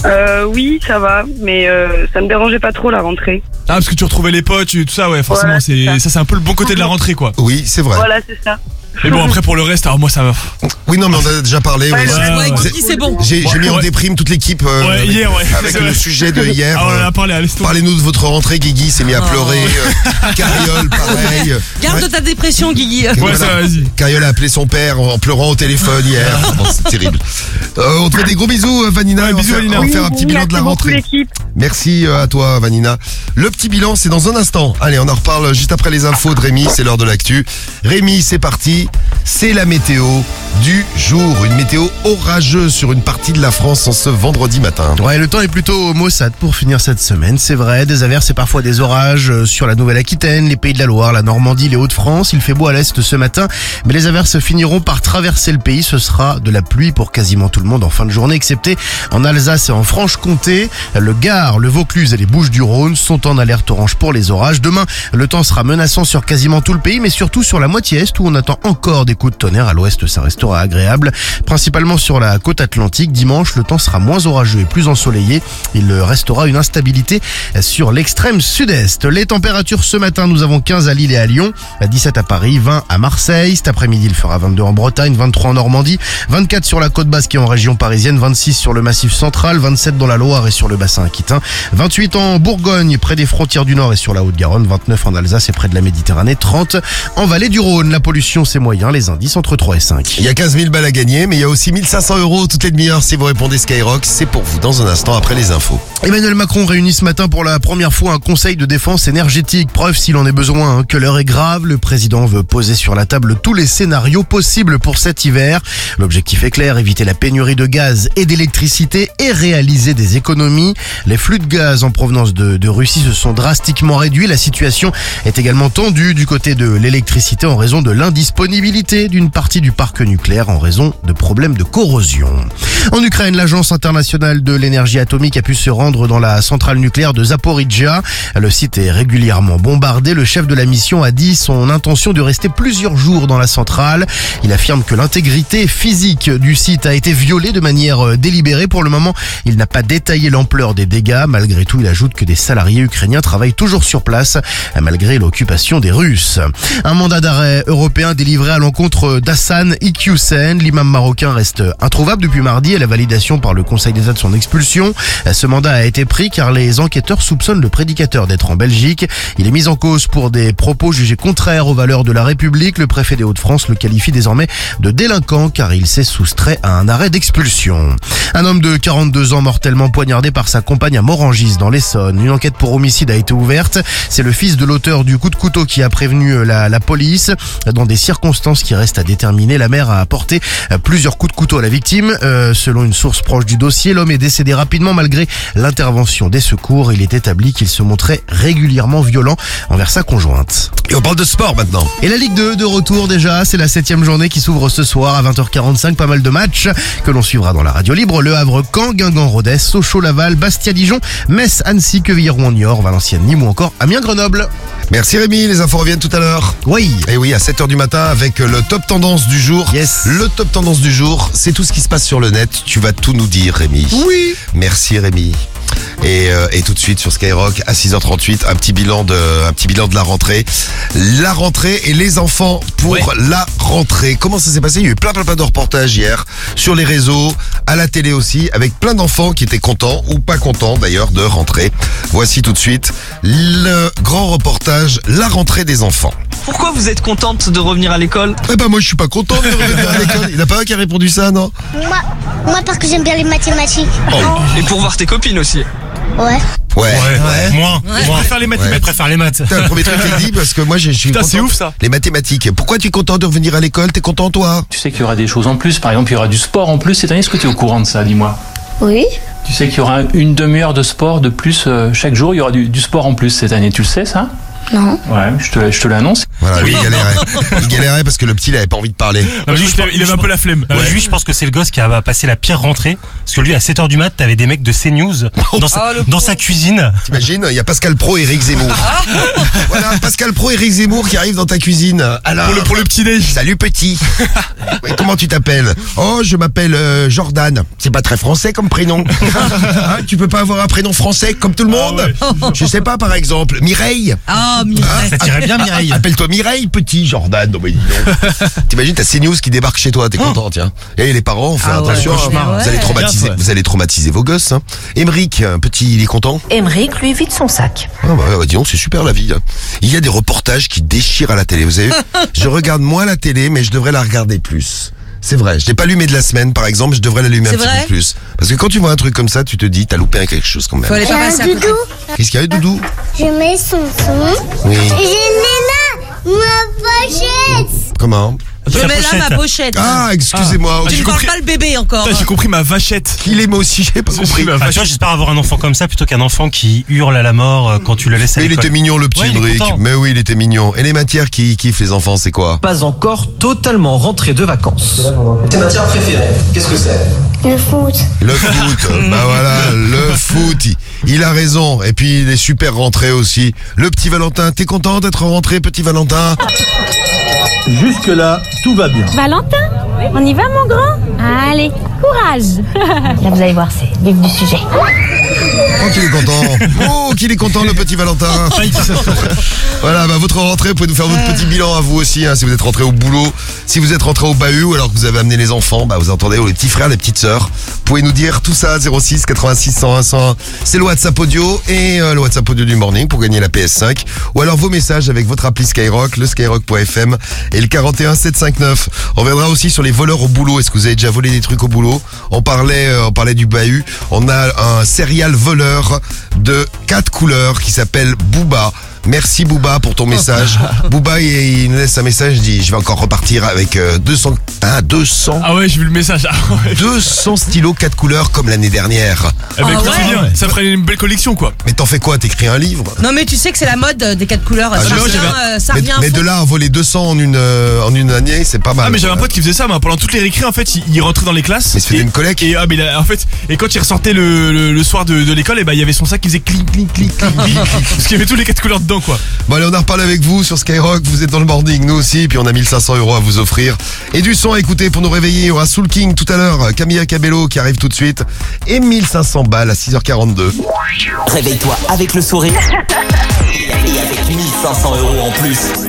Oui, ça va, mais ça me dérangeait pas trop la rentrée. Ah, parce que tu retrouvais les potes, tout ça, ouais, forcément, Voilà, ça c'est un peu le bon côté de la rentrée, quoi. Oui, c'est vrai. Voilà, c'est ça. Mais bon, après pour le reste, alors moi ça va. Oui, non, mais on a déjà parlé. Ouais, Guigui, c'est bon. J'ai mis en déprime toute l'équipe hier, avec le sujet de hier. Ah, on en a parlé à l'instant. Parlez-nous de votre rentrée, Guigui s'est mis à pleurer. Carriole, pareil. Garde ta dépression, Guigui. Ouais, ça vas-y. Carriole a appelé son père en pleurant au téléphone hier. Bon, c'est terrible. On te fait des gros bisous, Vanina. Bisous, Vanina. On va faire un petit bilan de la rentrée. Merci à toi, Vanina. Le petit bilan, c'est dans un instant. Allez, on en reparle juste après les infos de Rémi. C'est l'heure de l'actu. Rémi, c'est parti. C'est la météo du jour. Une météo orageuse sur une partie de la France en ce vendredi matin. Ouais, le temps est plutôt maussade pour finir cette semaine, c'est vrai. Des averses et parfois des orages sur la Nouvelle-Aquitaine, les Pays de la Loire, la Normandie, les Hauts-de-France. Il fait beau à l'est ce matin, mais les averses finiront par traverser le pays. Ce sera de la pluie pour quasiment tout le monde en fin de journée, excepté en Alsace et en Franche-Comté. Le Gard, le Vaucluse et les Bouches-du-Rhône sont en alerte orange pour les orages. Demain, le temps sera menaçant sur quasiment tout le pays, mais surtout sur la moitié est où on attend encore des coups de tonnerre. À l'ouest, ça restera agréable. Principalement sur la côte atlantique. Dimanche, le temps sera moins orageux et plus ensoleillé. Il restera une instabilité sur l'extrême sud-est. Les températures ce matin, nous avons 15 à Lille et à Lyon, 17 à Paris, 20 à Marseille. Cet après-midi, il fera 22 en Bretagne, 23 en Normandie, 24 sur la côte basque et en région parisienne, 26 sur le massif central, 27 dans la Loire et sur le bassin aquitain, 28 en Bourgogne, près des frontières du Nord et sur la Haute-Garonne, 29 en Alsace et près de la Méditerranée, 30 en vallée du Rhône. La pollution, c'est moyen, les indices entre 3 et 5. Il y a 15 000 balles à gagner, mais il y a aussi 1500 € toutes les demi-heures si vous répondez Skyrock. C'est pour vous dans un instant après les infos. Emmanuel Macron réunit ce matin pour la première fois un conseil de défense énergétique. Preuve s'il en est besoin que l'heure est grave. Le président veut poser sur la table tous les scénarios possibles pour cet hiver. L'objectif est clair, éviter la pénurie de gaz et d'électricité et réaliser des économies. Les flux de gaz en provenance de Russie se sont drastiquement réduits. La situation est également tendue du côté de l'électricité en raison de l'indisponibilité d'une partie du parc nucléaire en raison de problèmes de corrosion. En Ukraine, l'Agence internationale de l'énergie atomique a pu se rendre dans la centrale nucléaire de Zaporizhzhia. Le site est régulièrement bombardé. Le chef de la mission a dit son intention de rester plusieurs jours dans la centrale. Il affirme que l'intégrité physique du site a été violée de manière délibérée. Pour le moment, il n'a pas détaillé l'ampleur des dégâts. Malgré tout, il ajoute que des salariés ukrainiens travaillent toujours sur place, malgré l'occupation des Russes. Un mandat d'arrêt européen délivré délivré à l'encontre d'Hassan Iqiyoussen. L'imam marocain reste introuvable depuis mardi et la validation par le Conseil d'État de son expulsion. Ce mandat a été pris car les enquêteurs soupçonnent le prédicateur d'être en Belgique. Il est mis en cause pour des propos jugés contraires aux valeurs de la République. Le préfet des Hauts-de-France le qualifie désormais de délinquant car il s'est soustrait à un arrêt d'expulsion. Un homme de 42 ans mortellement poignardé par sa compagne à Morangis dans l'Essonne. Une enquête pour homicide a été ouverte. C'est le fils de l'auteur du coup de couteau qui a prévenu la police. Dans des circonstances qui restent à déterminer, la mère a apporté plusieurs coups de couteau à la victime. Selon une source proche du dossier, l'homme est décédé rapidement malgré l'intervention des secours. Il est établi qu'il se montrait régulièrement violent envers sa conjointe. Et on parle de sport maintenant. Et la Ligue 2 de retour déjà, c'est la 7e journée qui s'ouvre ce soir à 20h45. Pas mal de matchs que l'on suivra dans la radio libre. Le Havre-Caen, Guingamp-Rodez, Sochaux-Laval, Bastia-Dijon, Metz-Annecy, Quevilly-Rouen-Niort, Valenciennes-Nîmes ou encore Amiens-Grenoble. Merci Rémi, les infos reviennent tout à l'heure. Oui. Et oui, à 7h du matin avec le top tendance du jour. Yes. Le top tendance du jour, c'est tout ce qui se passe sur le net. Tu vas tout nous dire Rémi. Oui. Merci Rémi. Et tout de suite sur Skyrock à 6h38, un petit bilan de la rentrée. La rentrée et les enfants pour la rentrée. Comment ça s'est passé? Il y a eu plein de reportages hier sur les réseaux, à la télé aussi, avec plein d'enfants qui étaient contents ou pas contents d'ailleurs de rentrer. Voici tout de suite le grand reportage, la rentrée des enfants. Pourquoi vous êtes contente de revenir à l'école? Eh ben moi je suis pas contente de revenir à l'école. Il n'y en a pas un qui a répondu ça, non? Moi parce que j'aime bien les mathématiques. Oh. Et pour voir tes copines aussi. Ouais. Moins. Je préfère les mathématiques. Je préfère les maths. T'as le premier truc qu'il dit parce que moi je suis Putain, content. c'est ouf ça. Les mathématiques. Pourquoi tu es content de revenir à l'école? T'es content toi? Tu sais qu'il y aura des choses en plus, par exemple il y aura du sport en plus cette année, est-ce que tu es au courant de ça, dis-moi? Oui. Tu sais qu'il y aura une demi-heure de sport de plus, chaque jour il y aura du sport en plus cette année, tu le sais ça? Non. Ouais, je te l'annonce. Voilà, lui il galérait parce que le petit il avait pas envie de parler. Il avait un peu la flemme. Lui, je pense que c'est le gosse qui a passé la pire rentrée. Parce que lui, à 7h du mat, t'avais des mecs de CNews dans sa cuisine. T'imagines, il y a Pascal Pro et Eric Zemmour. Voilà, Pascal Pro et Eric Zemmour qui arrivent dans ta cuisine. Alors, pour le petit déj. Salut petit. Ouais, comment tu t'appelles? Oh, je m'appelle Jordan. C'est pas très français comme prénom. Hein, tu peux pas avoir un prénom français comme tout le monde? Je sais pas, par exemple, Mireille. Mireille. Ça tirait bien Mireille. Appelle-toi Mireille, petit Jordan. Non mais dis donc. T'imagines, t'as CNews qui débarque chez toi, t'es content, tiens. Et les parents, faites attention, vous allez traumatiser vos gosses. Hein. Émeric, petit, il est content? Émeric, lui, vide son sac. Ah bah dis donc, c'est super la vie. Hein. Il y a des reportages qui déchirent à la télé, vous savez. Je regarde moins la télé, mais je devrais la regarder plus. C'est vrai, je l'ai pas allumé de la semaine par exemple, je devrais l'allumer un petit peu plus. Parce que quand tu vois un truc comme ça, tu te dis, t'as loupé quelque chose quand même. Faut aller pas passer à côté. Qu'est-ce qu'il y a eu, Doudou? Je mets son son. Oui. J'ai ma pochette. Comment? Je mets là ma pochette. Ah, excusez-moi. Tu ne parles pas le bébé encore. J'ai compris ma vachette. Qu'il est moi aussi, j'ai pas compris. Tu vois, j'espère avoir un enfant comme ça plutôt qu'un enfant qui hurle à la mort quand tu le laisses à l'école. Mais il était mignon le petit Émeric. Mais oui, il était mignon. Et les matières qui kiffent les enfants, c'est quoi? Pas encore totalement rentré de vacances. Tes matières préférées, qu'est-ce que c'est? Le foot. Le foot. Bah voilà, le foot. Il a raison. Et puis il est super rentré aussi. Le petit Valentin, t'es content d'être rentré, petit Valentin? Jusque-là, tout va bien. Valentin, on y va mon grand? Allez, courage. Là vous allez voir, c'est le vif du sujet. Oh qu'il est content. Oh qu'il est content le petit Valentin. Voilà, bah votre rentrée, vous pouvez nous faire votre petit bilan à vous aussi, hein, si vous êtes rentré au boulot, si vous êtes rentré au bahut ou alors que vous avez amené les enfants, bah vous entendez, les petits frères, les petites sœurs. Vous pouvez nous dire tout ça, 06 86 101 101. C'est le WhatsApp audio et le WhatsApp audio du morning pour gagner la PS5. Ou alors vos messages avec votre appli Skyrock, le skyrock.fm et le 41 759. On reviendra aussi sur les voleurs au boulot. Est-ce que vous avez déjà volé des trucs au boulot? On parlait du bahut. On a un serial voleur de 4 couleurs qui s'appelle Booba. Merci Booba pour ton message. Booba il nous laisse un message, il dit je vais encore repartir avec 200. Ah ouais, j'ai vu le message. 200 stylos 4 couleurs comme l'année dernière. Eh ben, c'est bien, ça ferait une belle collection quoi. Mais t'en fais quoi? T'écris un livre? Non mais tu sais que c'est la mode des 4 couleurs. Ça revient. Mais de là à voler 200 en une année, c'est pas mal. Ah mais j'avais un pote qui faisait ça, pendant toutes les récré en fait, il rentrait dans les classes. Mais il se faisait une collecte. Et quand il ressortait le soir de l'école, et il y avait son sac qui faisait clic clic clic clic. Parce qu'il y avait tous les 4 couleurs dedans quoi. Bon allez, on en reparle avec vous sur Skyrock, vous êtes dans le morning, nous aussi, puis on a 1500 € à vous offrir. Et du son à écouter pour nous réveiller, on aura Soul King tout à l'heure, Camilla Cabello qui arrive tout de suite, et 1500 balles à 6h42. Réveille-toi avec le sourire, et avec 1500 € en plus.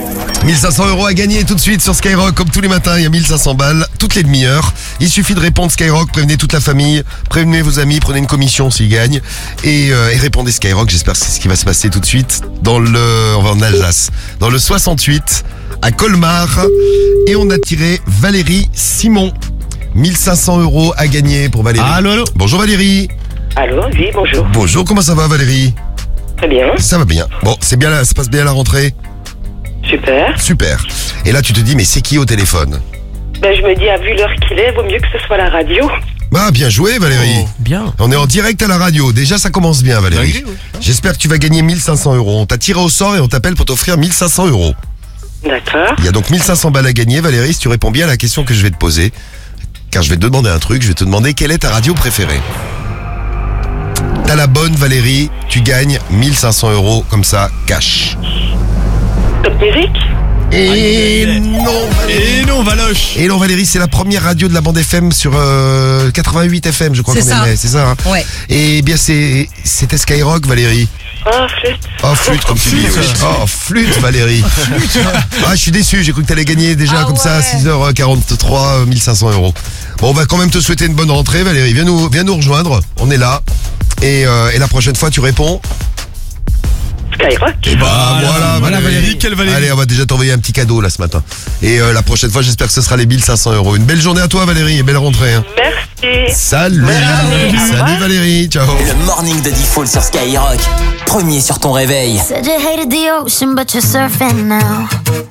1500 € à gagner tout de suite sur Skyrock. Comme tous les matins, il y a 1500 balles toutes les demi-heures. Il suffit de répondre Skyrock, prévenez toute la famille, prévenez vos amis, prenez une commission s'ils gagnent et répondez Skyrock. J'espère que c'est ce qui va se passer tout de suite on va en Alsace, dans le 68 à Colmar, et on a tiré Valérie Simon. 1500 € à gagner pour Valérie. Allô. Bonjour Valérie. Allô, oui, bonjour. Bonjour, comment ça va Valérie? Très bien. Ça va bien. Bon, ça se passe bien la rentrée? Super. Super. Et là tu te dis, mais c'est qui au téléphone? Ben je me dis, vu l'heure qu'il est, vaut mieux que ce soit la radio. Bah bien joué Valérie. Bien. On est en direct à la radio. Déjà ça commence bien Valérie. J'espère que tu vas gagner 1500 €. On t'a tiré au sort et on t'appelle pour t'offrir 1500 €. D'accord. Il y a donc 1500 balles à gagner Valérie si tu réponds bien à la question que je vais te poser. Car je vais te demander un truc, je vais te demander quelle est ta radio préférée. T'as la bonne Valérie, tu gagnes 1500 € comme ça, cash. Top musique. Et non Valérie. Et non Valoche. Et non Valérie, c'est la première radio de la bande FM sur 88 FM, je crois qu'on est. C'est ça. Hein. Ouais. Et bien c'était Skyrock Valérie. Oh, flûte. Oh, flûte, comme tu dis. Oui. Oh, flûte, Valérie. Ah, je suis déçu, j'ai cru que t'allais gagner déjà comme ça à 6h43, 1500 €. Bon, on va quand même te souhaiter une bonne rentrée, Valérie. Viens nous rejoindre, on est là. Et la prochaine fois, tu réponds Skyrock. Et voilà Valérie. Quelle Valérie. Allez, on va déjà t'envoyer un petit cadeau là ce matin. Et la prochaine fois, j'espère que ce sera les 1500 €. Une belle journée à toi, Valérie, et belle rentrée. Hein. Merci. Salut. Salut Valérie, ciao. Le morning de Diffoul sur Skyrock. Premier sur ton réveil. Said you hated the ocean, but you're surfing now.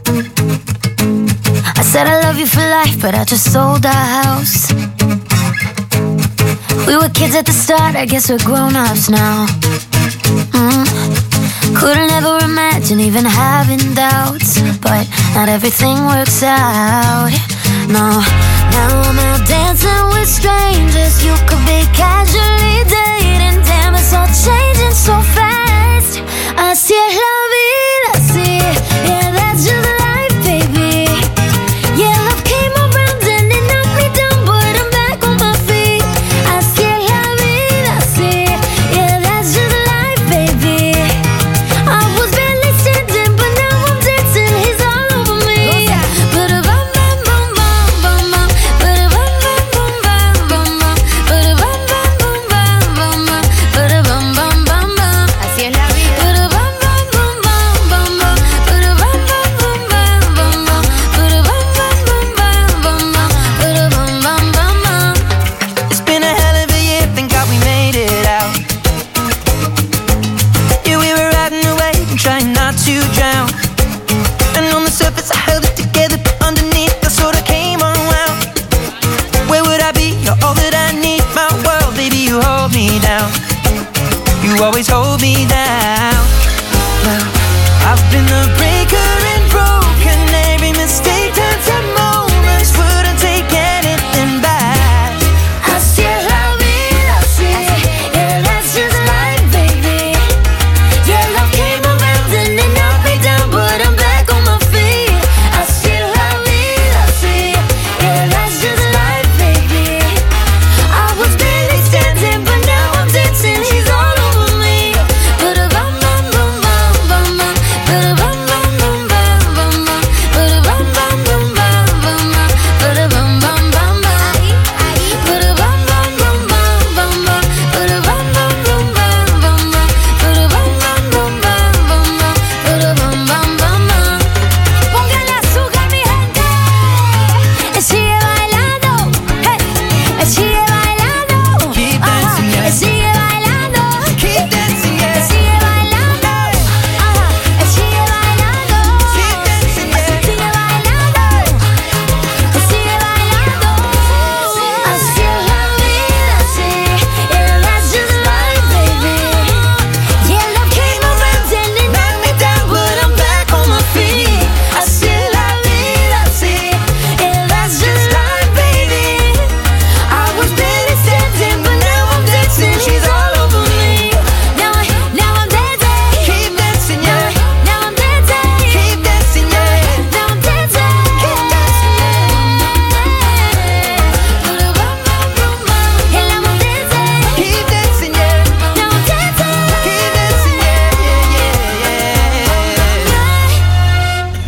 I said I love you for life, but I just sold our house. We were kids at the start, I guess we're grown-ups now. Couldn't ever imagine even having doubts, but not everything works out. No, now I'm out dancing with strangers. You could be casually dating. Damn, it's all changing so fast. Así es la vida, así. Yeah, that's just life, baby. Yeah, love came around and it knocked me down, but I'm back on my feet. Así es la vida, así. Yeah, that's just life, baby. I was barely standing, but now I'm dancing. He's all over me. Ba-da-bum, bum, bum, bum, bum, ba-da-bum, bum, bum, bum, bum, ba-da-bum, bum, bum, bum, bum, ba-da-bum, bum, bum, bum. Así es la vida. Ba-da-bum, bum, bum, bum, bum, bum, ba-da-bum, bum, bum, bum, bum, bum, ba-da-bum, bum, bum, bum, bum, ba-da-bum, bum, bum, bum. It's been a hell of a year, thank God we made it out. Yeah, we were riding away and trying not to drown. And on the surface I held it together, but underneath I sort of came unwound. Where would I be? You're all that I need, my world, baby, you hold me down. You always hold me down. Well, I've been the breaker and broken. Every mistake turned to moments, wouldn't take anything back. Así es la vida, así. Yeah, that's just life, baby. Yeah, love came around and it knocked me down, but I'm back on my feet. Así es la vida, así. Yeah, that's just life, baby. I was barely standing, but now I'm dancing. He's all over me. Ba-da-bum, bum, bum, bum, bum, bum. Ba-da-bum, bum, bum,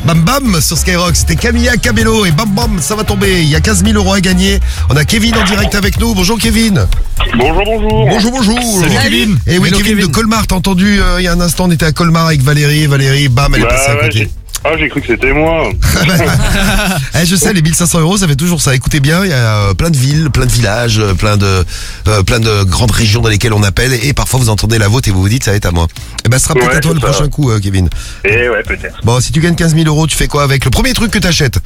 Bam Bam sur Skyrock, c'était Camilla Cabello et Bam Bam, ça va tomber. Il y a 15 000 € à gagner. On a Kevin en direct avec nous. Bonjour Kevin. Bonjour. Salut Kevin. Et oui, Kevin de Colmar, t'as entendu il y a un instant, on était à Colmar avec Valérie, bam, elle est passée à côté. J'ai cru que c'était moi. Je sais, les 1500 €, ça fait toujours ça. Écoutez bien, il y a plein de villes, plein de villages, plein de grandes régions dans lesquelles on appelle et parfois vous entendez la vôtre et vous vous dites ça va être à moi. Et ben, ce sera peut-être à toi le prochain coup, Kevin. Et ouais, peut-être. Bon, si tu gagnes 15 000 €, tu fais quoi avec le premier truc que t'achètes?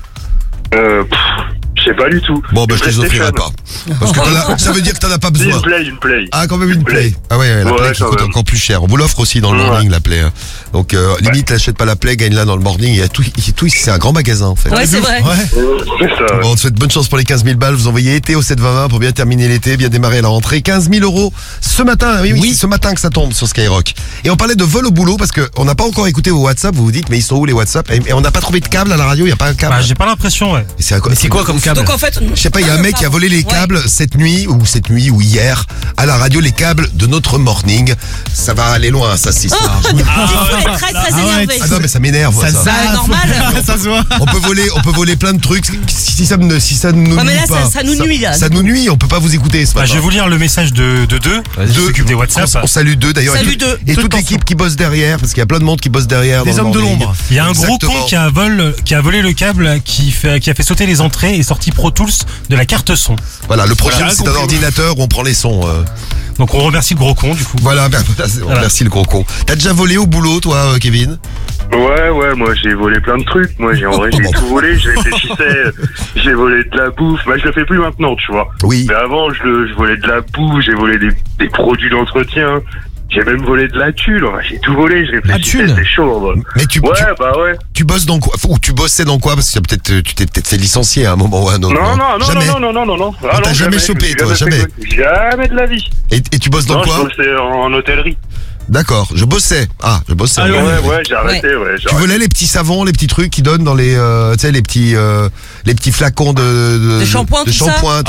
Je sais pas du tout. Bon, je te les offrirai pas. Parce que ça veut dire que t'en as pas besoin. Une play. Ah, quand même une play. Ah ouais, la play qui coûte encore plus cher. On vous l'offre aussi dans le morning, la play. Donc, limite, t'achètes pas la play, gagne-la dans le morning. Il y a tout, c'est un grand magasin, en fait. Ouais, c'est vrai. C'est ça. Bon, on te souhaite bonne chance pour les 15 000 balles. Vous envoyez été au 720 pour bien terminer l'été, bien démarrer à la rentrée. 15 000 € ce matin. Oui, c'est ce matin que ça tombe sur Skyrock. Et on parlait de vol au boulot parce que on n'a pas encore écouté vos WhatsApp. Vous vous dites, mais ils sont où les WhatsApp? Et on n'a pas trouvé de câble à la radio. Il y a pas un câble. J'ai pas l'impression, ouais. Et c'est quoi comme câble? Donc en fait, je sais pas, il y a un mec qui a volé les câbles cette nuit ou hier à la radio, les câbles de notre morning. Ça va aller loin, ça, cette histoire. Il est très énervé. Ah non, mais ça m'énerve, ça. Normal. Ça se voit. On peut voler plein de trucs. Si ça nous mais là, nuit pas. ça nous nuit, là. Ça nous nuit, on peut pas vous écouter ce matin. Je vais vous lire le message de deux. Qui s'occupe des WhatsApp. On salue deux d'ailleurs. Salut deux. Et toute l'équipe qui bosse derrière, parce qu'il y a plein de monde qui bosse derrière. Des hommes de l'ombre. Il y a un gros con qui a volé le câble qui a fait sauter les entrées et sorti Pro Tools de la carte son. Voilà, le prochain c'est un ordinateur où on prend les sons. Donc on remercie le gros con du coup. Voilà, on remercie le gros con. T'as déjà volé au boulot toi, Kevin? Ouais, moi j'ai volé plein de trucs. Moi j'ai tout volé, je réfléchissais, j'ai volé de la bouffe. Je le fais plus maintenant, tu vois. Oui. Mais avant je volais de la bouffe, j'ai volé des produits d'entretien. J'ai même volé de la thune, j'ai tout volé, je réfléchissais, c'était chaud. Mais tu bosses dans quoi? Ou tu bossais dans quoi? Parce que tu t'es peut-être fait licencier à un moment ou à un autre. Non. T'as jamais chopé, toi, jamais? Jamais de la vie. Et tu bosses dans quoi? Je bossais en hôtellerie. D'accord, je bossais. Ouais, j'ai arrêté, Tu volais les petits savons, les petits trucs qui donnent dans les, tu sais, les petits flacons de shampoing, tout ça.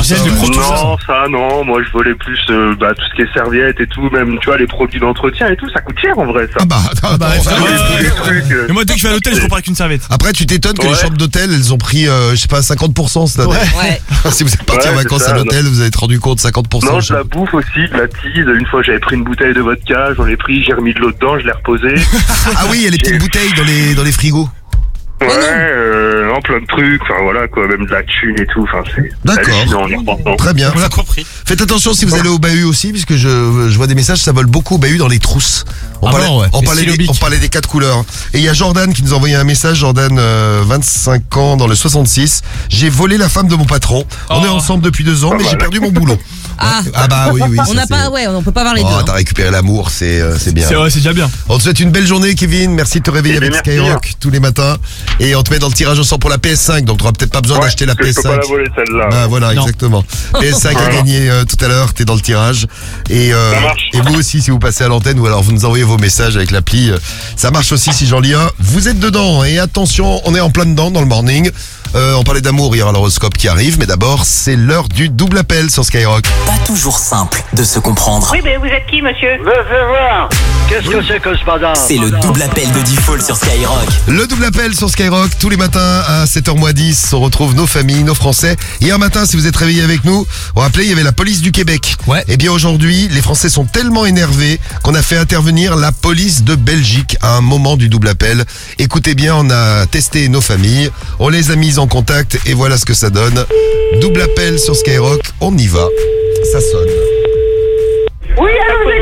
Non, moi je volais plus, tout ce qui est serviettes et tout, même, tu vois, les produits d'entretien et tout, ça coûte cher en vrai, ça. Et moi, dès que je vais à l'hôtel, je repars avec une serviette. Après, tu t'étonnes que les chambres d'hôtel, elles ont pris, 50% cette année. Ouais. Si vous êtes parti en vacances à l'hôtel, vous avez rendu compte 50%. Non, de la bouffe aussi, de la tease. Une fois, j'avais pris une bouteille de vodka, j'en ai pris, j'ai remis de l'eau dedans, je l'ai reposée. Ah oui, il y a les petites bouteilles dans les frigos. Plein de trucs, voilà quoi, même de la thune et tout, c'est D'accord. Très bien. On a compris. Faites attention si vous allez au bahut aussi, puisque je vois des messages, ça vole beaucoup au bahut dans les trousses. On parlait des 4 couleurs. Et il y a Jordan qui nous a envoyé un message, Jordan, 25 ans, dans le 66. J'ai volé la femme de mon patron. On est ensemble depuis 2 ans, mais j'ai perdu mon boulot. Ah bah oui. On peut pas avoir les deux. T'as récupéré l'amour, c'est bien. C'est déjà bien. On te souhaite une belle journée, Kevin. Merci de te réveiller avec Skyrock tous les matins. Et on te met dans le tirage au sort pour la PS5, donc t'auras peut-être pas besoin d'acheter la PS5. Je peux pas la voler celle-là. Ah, voilà, exactement. PS5 à gagner tout à l'heure, t'es dans le tirage. Et vous aussi, si vous passez à l'antenne, ou alors vous nous envoyez vos messages avec l'appli, ça marche aussi si j'en lis un. Vous êtes dedans, et attention, on est en plein dedans dans le morning. On parlait d'amour, il y aura l'horoscope qui arrive, mais d'abord, c'est l'heure du double appel sur Skyrock. Pas toujours simple de se comprendre. Oui, mais vous êtes qui, monsieur? Fais voir. Qu'est-ce que c'est que ce bazar? C'est le double appel de Default sur Skyrock. Le double appel sur Skyrock, tous les matins à 7h10, on retrouve nos familles, nos Français. Hier matin, si vous êtes réveillés avec nous, on rappelait, il y avait la police du Québec. Ouais. Et bien aujourd'hui, les Français sont tellement énervés qu'on a fait intervenir la police de Belgique à un moment du double appel. Écoutez bien, on a testé nos familles, on les a mises en contact et voilà ce que ça donne. Double appel sur Skyrock, on y va. Ça sonne. Oui, alors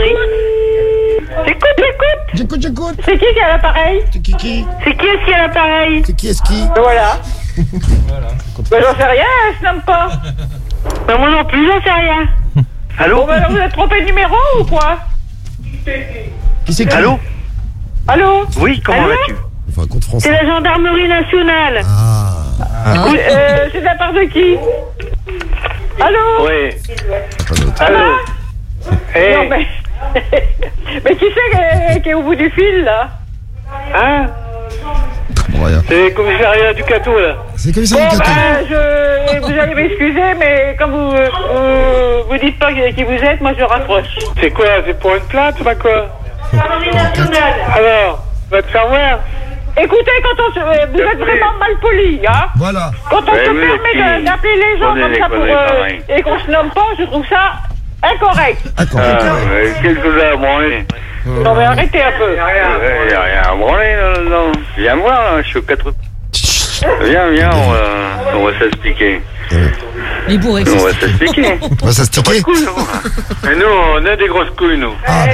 j'écoute. J'écoute. C'est qui est à l'appareil? C'est qui? C'est qui est-ce qui est à l'appareil? C'est qui est-ce qui? Voilà. J'en sais rien, elle se nomme pas. Moi non plus, j'en sais rien. Allô? Bon, alors vous êtes trompé de numéro ou quoi? Qui c'est qui? Allô? Oui, comment vas-tu? Enfin, un compte français. C'est la gendarmerie nationale. C'est de la part de qui? Allô? Oui. Allô? Non, mais... mais qui c'est qui est au bout du fil, là? Hein? Rien. C'est le commissariat du Cateau, là. C'est le commissariat du Cateau. Vous allez m'excuser, mais comme vous dites pas qui vous êtes, moi je raccroche. C'est quoi? C'est pour une plainte ou pas quoi? Gendarmerie nationale. Alors, va te faire voir. Écoutez, vous êtes vraiment mal poli, hein. Voilà. Quand on se permet d'appeler les gens comme ça pour, et qu'on se nomme pas, je trouve ça incorrect. Qu'est-ce que vous avez à branler? Non mais arrêtez un peu. Il n'y a rien à branler, non. Viens me voir, là, je suis aux 4... Viens, on va s'expliquer. Les bourrés. On va s'expliquer. On va s'expliquer. Et nous, on a des grosses couilles, nous.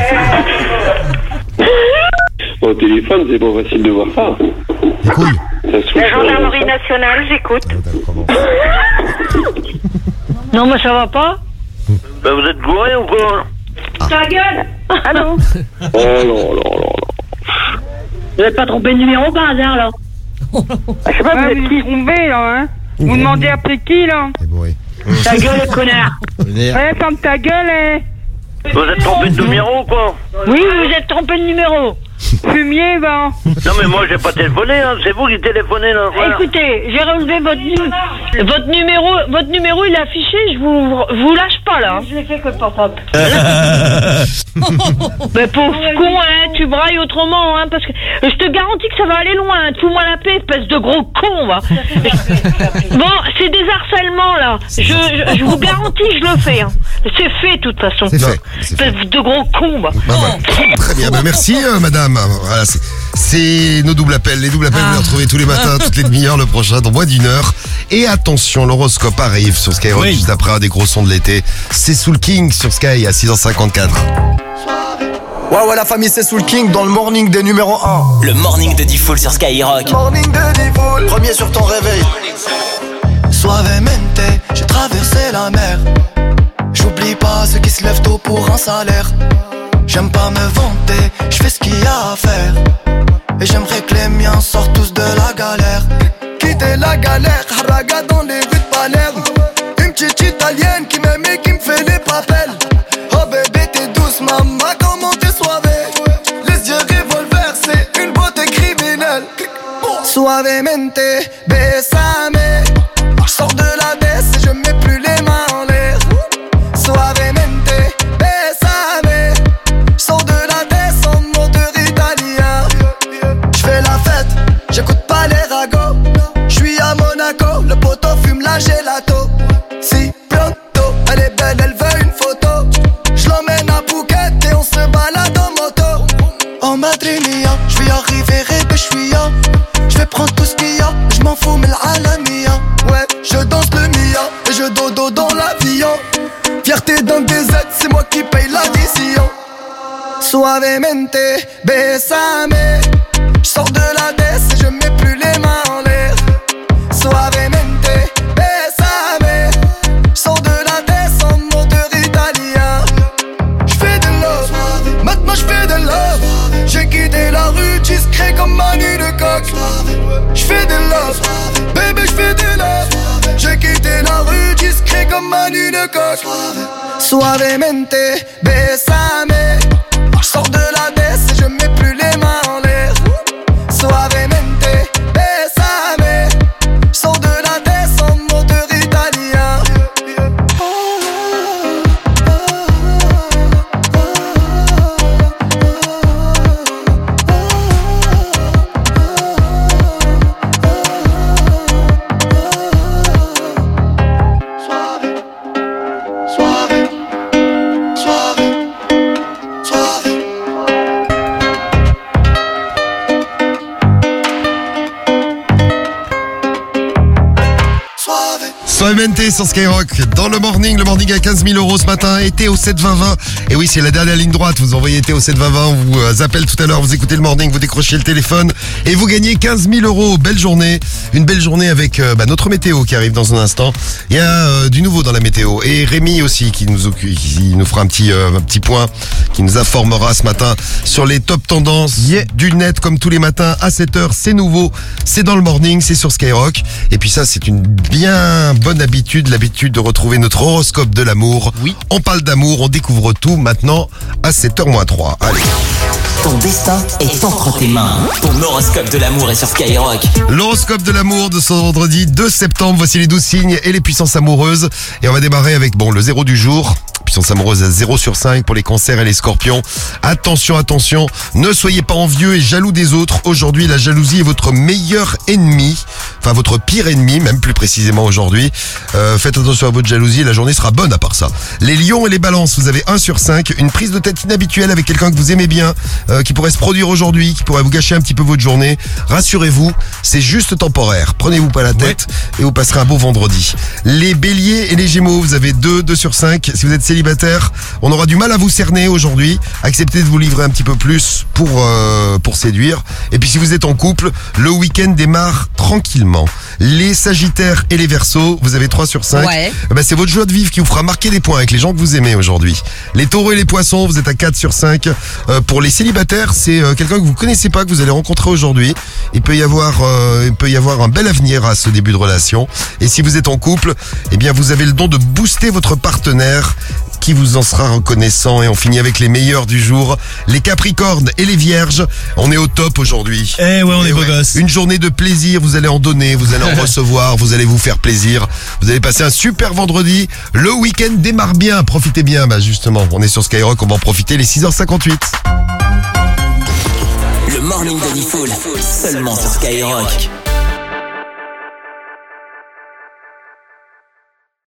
Au téléphone, c'est pas facile de voir ça. Les couilles. La gendarmerie nationale, j'écoute. Non, mais ça va pas. Ben, vous êtes gouré ou quoi? Ta gueule. Allô. Oh non. Vous n'avez pas trompé de numéro par hasard, là? Je sais pas, vous êtes qui trompé, là, hein? Vous demandez appeler qui, là? Ta gueule, connard. Ouais, ferme ta gueule, hein. Vous êtes trompé de numéro ou quoi? Oui, vous êtes trompé de numéro. Fumier, va. Non mais moi j'ai pas téléphoné, hein. C'est vous qui téléphonez là. Voilà. Écoutez, j'ai relevé votre numéro il est affiché, je vous lâche pas là. Je l'ai fait que le portable. Mais pauvre con, hein, tu brailles autrement, hein, parce que je te garantis que ça va aller loin. Fous-moi la paix, espèce de gros con, va. Bon, c'est des harcèlements là. Je vous garantis, je le fais. Hein. C'est fait de toute façon. C'est fait. Espèce de gros con, va. Très bien, merci madame. Voilà, c'est nos doubles appels. Les doubles appels, vous les retrouvez tous les matins, toutes les demi-heures, le prochain dans moins d'1 heure. Et attention, l'horoscope arrive sur Skyrock juste après un des gros sons de l'été. C'est Soul King sur Sky à 6h54. Ouais, la famille, c'est Soul King dans le morning des numéros 1. Le morning de Diffoul sur Skyrock. Morning de Diffoul, premier sur ton réveil. Suavemente, j'ai traversé la mer. J'oublie pas ceux qui se lèvent tôt pour un salaire. J'aime pas me vanter, je fais ce qu'il y a à faire. Et j'aimerais que les miens sortent tous de la galère. Quitter la galère, haraga dans les rues de Palerme. Une petite italienne qui m'aime et qui me fait les papels. Oh bébé t'es douce maman, comment t'es soivée. Les yeux revolver, c'est une beauté criminelle. Suavemente, besame. J'sors de la baisse et je mets plus les mains en l'air. Suavemente, besame. J'sors de la baisse en moteur italien. J'fais la fête, j'écoute pas les ragots. J'suis à Monaco, le poteau fume la gelato. Si pronto, elle est belle, elle veut une photo. J'l'emmène à Phuket et on se balade en moto. En Madrid mia, j'vais arriver rébé, j'suis ya. J'vais prendre tout ce qu'il y a, j'm'en fous mais l'Alamia. Ouais, je danse le Mia et je dodo dans l'avion. Fierté d'un DZ, c'est moi qui paye l'addition. Suavemente, besame. J'sors de la baisse et je mets plus les mains en l'air. Suavemente, besame. J'sors de la baisse en moteur italien. J'fais de love, maintenant j'fais de love. J'ai quitté la rue discret comme Manu de Coq. J'fais de love, bébé j'fais de love. J'ai quitté la rue discret comme Manu de Coq. Suavemente, besame. J'sors de la baisse et je mets plus les mains en l'air. Suavemente, besame. J'sors de la baisse en moteur italien. Suavemente sur Skyrock dans le morning à 15 000 € ce matin, été au 7-20-20. Et oui, c'est la dernière ligne droite, vous envoyez été au 7-20-20, on vous appelle tout à l'heure, vous écoutez le morning, vous décrochez le téléphone et vous gagnez 15 000 €. Belle journée, une belle journée avec notre météo qui arrive dans un instant. Il y a du nouveau dans la météo et Rémi aussi qui nous fera un petit point, qui nous informera ce matin sur les top tendances du net comme tous les matins à 7h. C'est nouveau, c'est dans le morning, c'est sur Skyrock. Et puis ça, c'est une bien bonne habitude, l'habitude de retrouver notre horoscope de l'amour. Oui. On parle d'amour, on découvre tout maintenant à 7h-3. Allez. Ton destin est entre tes mains. Ton horoscope de l'amour est sur Skyrock. L'horoscope de l'amour de ce vendredi 2 septembre. Voici les 12 signes et les puissances amoureuses. Et on va démarrer avec le 0 du jour. Puissance amoureuse à 0 sur 5 pour les cancers et les scorpions. Attention, attention, ne soyez pas envieux et jaloux des autres. Aujourd'hui, la jalousie est votre meilleur ennemi. Enfin, votre pire ennemi, même plus précisément aujourd'hui. Faites attention à votre jalousie, la journée sera bonne à part ça. Les lions et les balances, vous avez 1 sur 5. Une prise de tête inhabituelle avec quelqu'un que vous aimez bien, qui pourrait se produire aujourd'hui, qui pourrait vous gâcher un petit peu votre journée. Rassurez-vous, c'est juste temporaire. Prenez-vous pas la tête et vous passerez un beau vendredi. Les béliers et les gémeaux, vous avez 2 sur 5. Si vous êtes célibataire, on aura du mal à vous cerner aujourd'hui. Acceptez de vous livrer un petit peu plus pour séduire. Et puis si vous êtes en couple, le week-end démarre tranquillement. Les sagittaires et les verseaux, vous avez 3 sur 5. Ouais. C'est votre joie de vivre qui vous fera marquer des points avec les gens que vous aimez aujourd'hui. Les taureaux et les poissons, vous êtes à 4 sur 5. Pour les célibataires, c'est quelqu'un que vous connaissez pas, que vous allez rencontrer aujourd'hui. Il peut y avoir un bel avenir à ce début de relation. Et si vous êtes en couple, eh bien vous avez le don de booster votre partenaire qui vous en sera reconnaissant. Et on finit avec les meilleurs du jour, les capricornes et les vierges. On est au top aujourd'hui. Eh ouais, on est beaux gosses. Une journée de plaisir, vous allez en donner, vous allez en recevoir, vous allez vous faire plaisir. Vous allez passer un super vendredi. Le week-end démarre bien, profitez bien. Justement, on est sur Skyrock, on va en profiter, les 6h58. Le morning d'Anifol, seulement sur Skyrock.